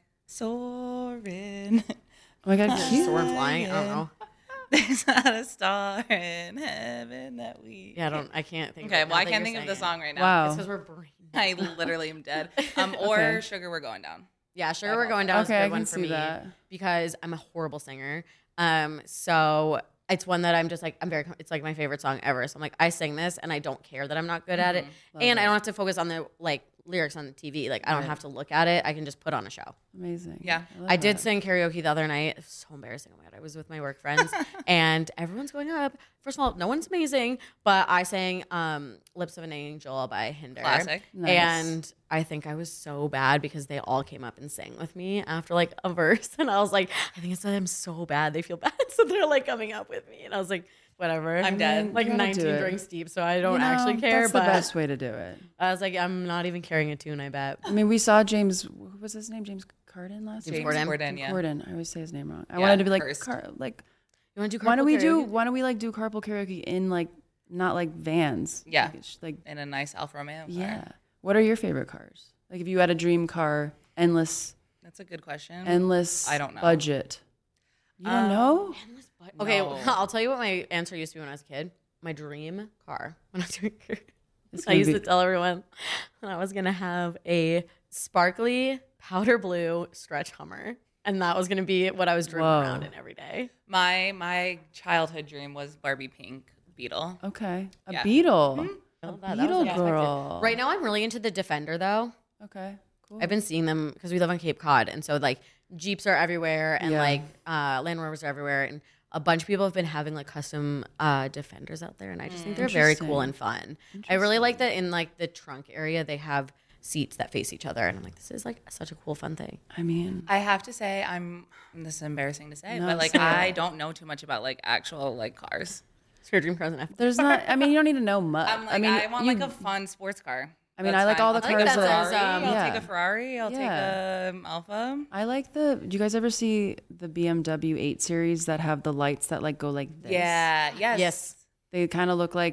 soaring? Oh my God, cute. Soaring flying. I don't know. There's not a star in heaven that we. Yeah, I don't. I can't think. Okay, of it well, now I that can't you're think of the saying song right now. Wow. It's because we're brain. I literally am dead. Um, or Okay. Sugar, We're Going Down. Yeah, sure. We're going down. is a Okay, good I one can for see me that. because I'm a horrible singer. Um, so it's one that I'm just like I'm very. It's like my favorite song ever. So I'm like I sing this and I don't care that I'm not good at it, and I don't have to focus on the like lyrics on the T V. Like I don't Right. have to look at it. I can just put on a show. Amazing. Yeah. love I did that. sing karaoke the other night. It was so embarrassing. Oh my god! I was with my work friends, and everyone's going up. First of all, no one's amazing, but I sang um, "Lips of an Angel" by Hinder. Classic. Nice. And I think I was so bad because they all came up and sang with me after like a verse, and I was like, I think it's that I'm so bad. They feel bad, so they're like coming up with me, and I was like, whatever. I'm dead. Like You gotta do nineteen it. drinks deep, so I don't You know, actually care. That's but the best way to do it. I was like, I'm not even carrying a tune. I bet. I mean, we saw James. Who was his name? James Corden last James week. Corden. Corden, yeah. Corden. I always say his name wrong. I Yeah, wanted to be like, first. car, like. You want to do? Why don't we carpool do? karaoke? Why don't we like do carpool karaoke in like not like vans? Yeah. Like, it's like In a nice Alfa Romeo car. yeah. What are your favorite cars? Like if you had a dream car, endless, That's a good question. endless. I don't know. budget. You don't Um, know? Okay, No. I'll tell you what my answer used to be when I was a kid. My dream car when I was doing It's I gonna used be- to tell everyone that I was gonna have a sparkly powder blue stretch Hummer, and that was gonna be what I was driving Whoa. around in every day. My my childhood dream was Barbie pink Beetle. Okay, a Yeah. beetle. I A love that. That was beetle unexpected. girl. Right now, I'm really into the Defender though. Okay. Cool. I've been seeing them because we live on Cape Cod, and so like Jeeps are everywhere, and Yeah. like uh, Land Rovers are everywhere, and a bunch of people have been having like custom uh, Defenders out there, and I just think they're very cool and fun. I really like that in like the trunk area they have seats that face each other, and I'm like, this is like such a cool fun thing. I mean, I have to say, I'm. This is embarrassing to say, No, but like say it. I don't know too much about like actual like cars. So your dream car is an F. there's not. I mean, you don't need to know much. I'm like, I I, mean, want you- like a fun sports car. I mean, That's I like fine. all the I'll take cars a that- Ferrari, um, I'll yeah. take a Ferrari. I'll Yeah. take a um, Alpha. I like the. Do you guys ever see the B M W eight series that have the lights that like go like this? Yeah. Yes. Yes. They kind of look like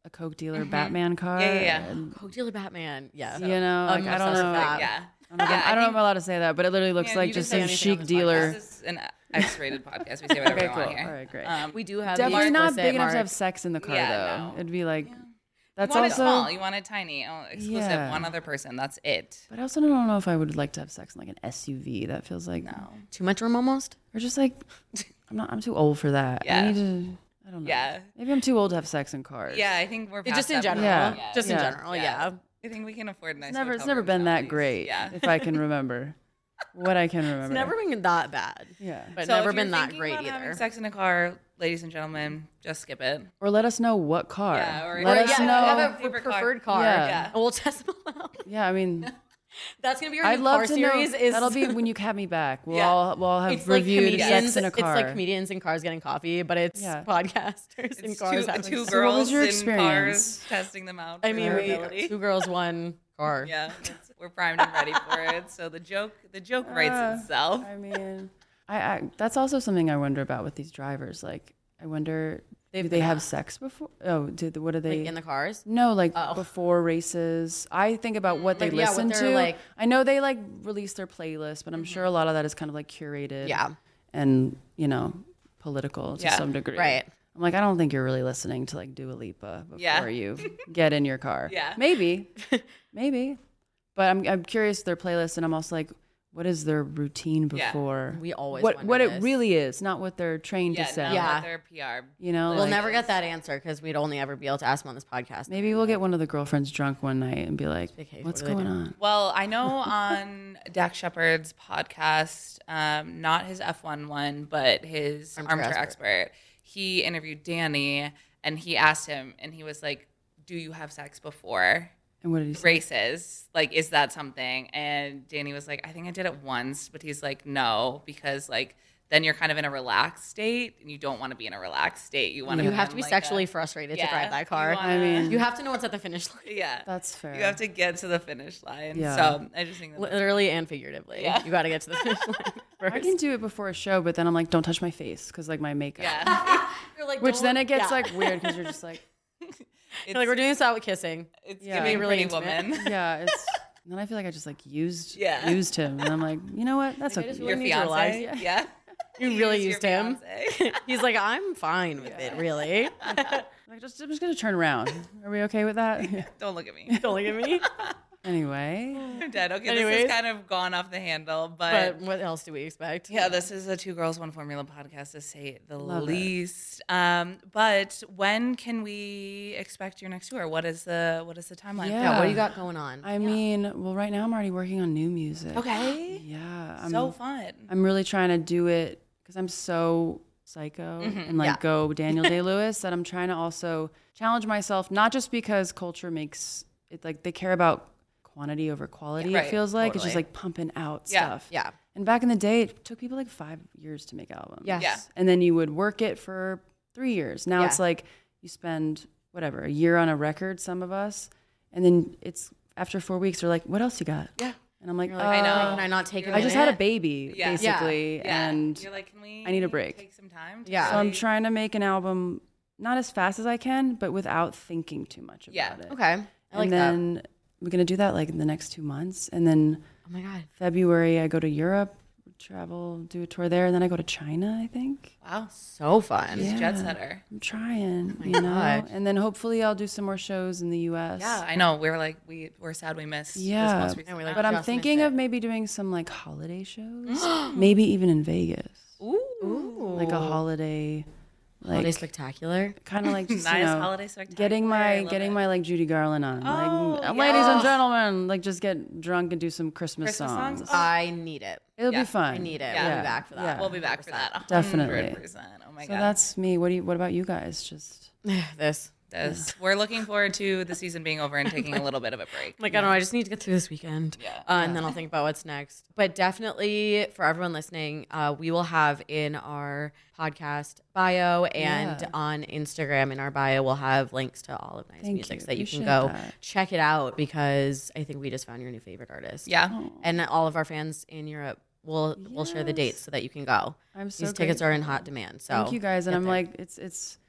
a Coke dealer mm-hmm. Batman car. Yeah, yeah, yeah. And, Coke dealer Batman. Yeah. You know, like, I don't know. That. Yeah. I don't, yeah, I don't know if I'm allowed to say that, but it literally looks yeah, like just some chic dealer. This is an X-rated podcast. We say whatever okay, we cool. want here. All right, great. Um, we do have definitely not big enough to have sex in the car yeah, though. No. It'd be like. Yeah. That's you want also it small. You want it tiny. Oh, exclusive. Yeah. One other person. That's it. But I also don't know if I would like to have sex in like an S U V. That feels like no too much room almost. Or just like I'm not. I'm too old for that. Yeah. I need to. I don't know. Yeah. Maybe I'm too old to have sex in cars. Yeah, I think we're past just in that general. Yeah. yeah. Just yeah. in general. Yeah. yeah. I think we can afford nice. It's never. It's hotel never rooms been that nowadays. great. Yeah. If I can remember. What I can remember. It's never been that bad. Yeah. But so never if you're been that thinking great about either. having sex in a car, ladies and gentlemen, just skip it. Or let us know what car. Yeah, or let or us yeah, know. We have a Favorite preferred car. car. Yeah. Yeah. And we'll test them out. Yeah, I mean, that's gonna be our I'd new love car to series. know. Is That'll be when you have me back. We'll Yeah. all we'll all have it's like reviewed comedians. sex in a car. It's like comedians in cars getting coffee, but it's Yeah. podcasters in It's cars. two, having two sex. So what girls was your in experience? cars testing them out. I for mean, their we, ability. two girls, one car. Yeah, it's, we're primed and ready for it. So the joke, the joke writes Uh, itself. I mean, I, I that's also something I wonder about with these drivers. Like, I wonder, They've do they been have out. sex before? Oh, did what do they? Like in the cars. No, like Oh. before races. I think about what they Like, yeah, what listen they're, to. like- I know they like release their playlist, but I'm sure a lot of that is kind of like curated. Yeah. And you know, political to Yeah, some degree. right. I'm like, I don't think you're really listening to like Dua Lipa before Yeah. you get in your car. Yeah. Maybe, maybe. But I'm I'm curious their playlist, and I'm also like, what is their routine Yeah. before? We always what wonder what this. it really is, not what they're trained Yeah, to say. no, Yeah. not their P R. You know, We'll like, never get that answer because we'd only ever be able to ask them on this podcast. maybe we'll get one of the girlfriends drunk one night and be like, Okay, what's what do they going do? on? Well, I know on Dak Shepard's podcast, um, not his F one one, but his Armchair armchair, expert. expert. he interviewed Danny, and he asked him, and he was like, "Do you have sex before And what did he say? races? Like, is that something?" And Danny was like, "I think I did it once," but he's like, "No, because like then you're kind of in a relaxed state, and you don't want to be in a relaxed state. You want You be have in, to be like, sexually a- frustrated Yeah, to drive that you car. wanna- I mean, You have to know what's at the finish line, yeah, that's fair. you have to get to the finish line. Yeah. So I just think that literally and figuratively. Yeah. You got to get to the finish line first. I can do it before a show, but then I'm like, don't touch my face because like my makeup. yeah. You're like, Which don't- then it gets yeah. like weird because you're just like, It's, You're like, we're doing this out with kissing. it's Yeah. giving Really Pretty intimate. Woman. yeah, it's. And then I feel like I just like used Yeah. used him, and I'm like, you know what? That's Like, I okay. just Your We need to relax, fiance, yeah. yeah. You really Use used your him. fiance. He's like, I'm fine with it, really. Like, just, I'm just gonna turn around. Are we okay with that? Don't look at me. Don't look at me. Anyway, I'm dead. Okay, this Anyways. has kind of gone off the handle, but, But what else do we expect? yeah, this is a Two Girls One Formula podcast to say the Love it. least. Um, but when can we expect your next tour? What is the what is the timeline? Yeah. Yeah, what do you got going on? I mean, well, right now I'm already working on new music. Okay. Yeah, I'm, So fun. I'm really trying to do it because I'm so psycho and like Yeah. go Daniel Day Lewis that I'm trying to also challenge myself, not just because culture makes it like they care about quantity over quality. Yeah, it right, feels like it's just totally. like pumping out Yeah, stuff. yeah. And back in the day, it took people like five years to make albums. Yes. Yeah. And then you would work it for three years. Now Yeah. it's like you spend whatever a year on a record. Some of us, and then it's after four weeks. They're like, "What else you got?" Yeah. And I'm like, You're like, I "Uh, know. Can I not take a I just had a minute? baby, Yeah. basically, Yeah. and You're like, can we I need a break. Take some time. To Yeah. so I'm really- trying to make an album not as fast as I can, but without thinking too much about Yeah. it. Okay. I like and that. then we're gonna do that like in the next two months, and then Oh my God. February I go to Europe, travel, do a tour there, and then I go to China. I think Wow. So fun. She's a jet Yeah. setter. I'm trying, my you know, God. and then hopefully I'll do some more shows in the U S. Yeah, I know. We're like we we're sad we missed. Yeah. This most recent And we like- But I'm Just thinking missed of it. maybe doing some like holiday shows, maybe even in Vegas, Ooh. Ooh. like a holiday, Holiday like spectacular. kind of like just, Nice you know, holiday spectacular. getting I my love getting it. my like Judy Garland on, Oh, like yeah. ladies and Oh. gentlemen, like just get drunk and do some Christmas, Christmas songs. songs? I need it. It'll Yeah, be fun. I need it. Yeah. We'll be back for that. Yeah. We'll be back for that. one hundred Definitely. percent. Oh my So god. that's me. What do you? What about you guys? Just This. This. We're looking forward to the season being over and taking a little bit of a break. Like, I don't know. I just need to get through this weekend. Yeah. Uh, and then I'll think about what's next. But definitely for everyone listening, uh, we will have in our podcast bio and Yeah. on Instagram in our bio, we'll have links to all of Nice Thank Music you. so that you can Appreciate go that. check it out because I think we just found your new favorite artist. Yeah. And all of our fans in Europe will will share the Yes. dates so that you can go. I'm so These tickets are in grateful. hot demand. So Thank you guys, and get I'm there. like, it's it's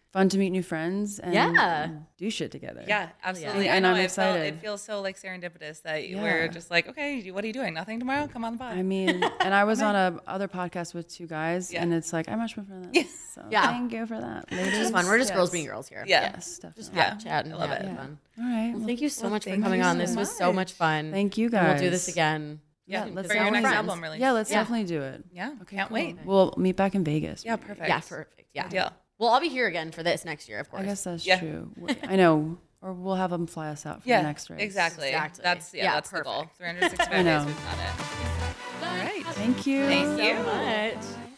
fun to meet new friends and Yeah. do shit together. Yeah, absolutely. And I know, I'm it felt- excited. It feels so like serendipitous that Yeah. we're just like, okay, what are you doing? Nothing tomorrow? Come on the pod. I mean, and I was on a other podcast with two guys, Yeah. and it's like I'm much more for that. So Yeah. thank you for that. It's just fun. We're just Yes. girls being girls here. Yeah. Yes, definitely. Just Yeah. chat, chat and I love have it. fun. All right. Well, thank you so Well, much for thank coming you on. so This was so much. much fun. Thank you guys. And we'll do this again. Yeah, Yeah, let's For your definitely next do- album release. Yeah, let's Yeah. definitely do it. Yeah, Okay, can't cool. wait. We'll meet back in Vegas. Yeah, maybe. perfect. Yeah, perfect. Yeah. Good deal. Well, I'll be here again for this next year, of course. I guess that's Yeah. true. I know, or we'll have them fly us out for Yeah, the next race. exactly. Exactly. That's yeah, Yeah, that's the goal. perfect. three hundred sixty-five I know. days, we've got it. All right. Thank you. Thank you. so much.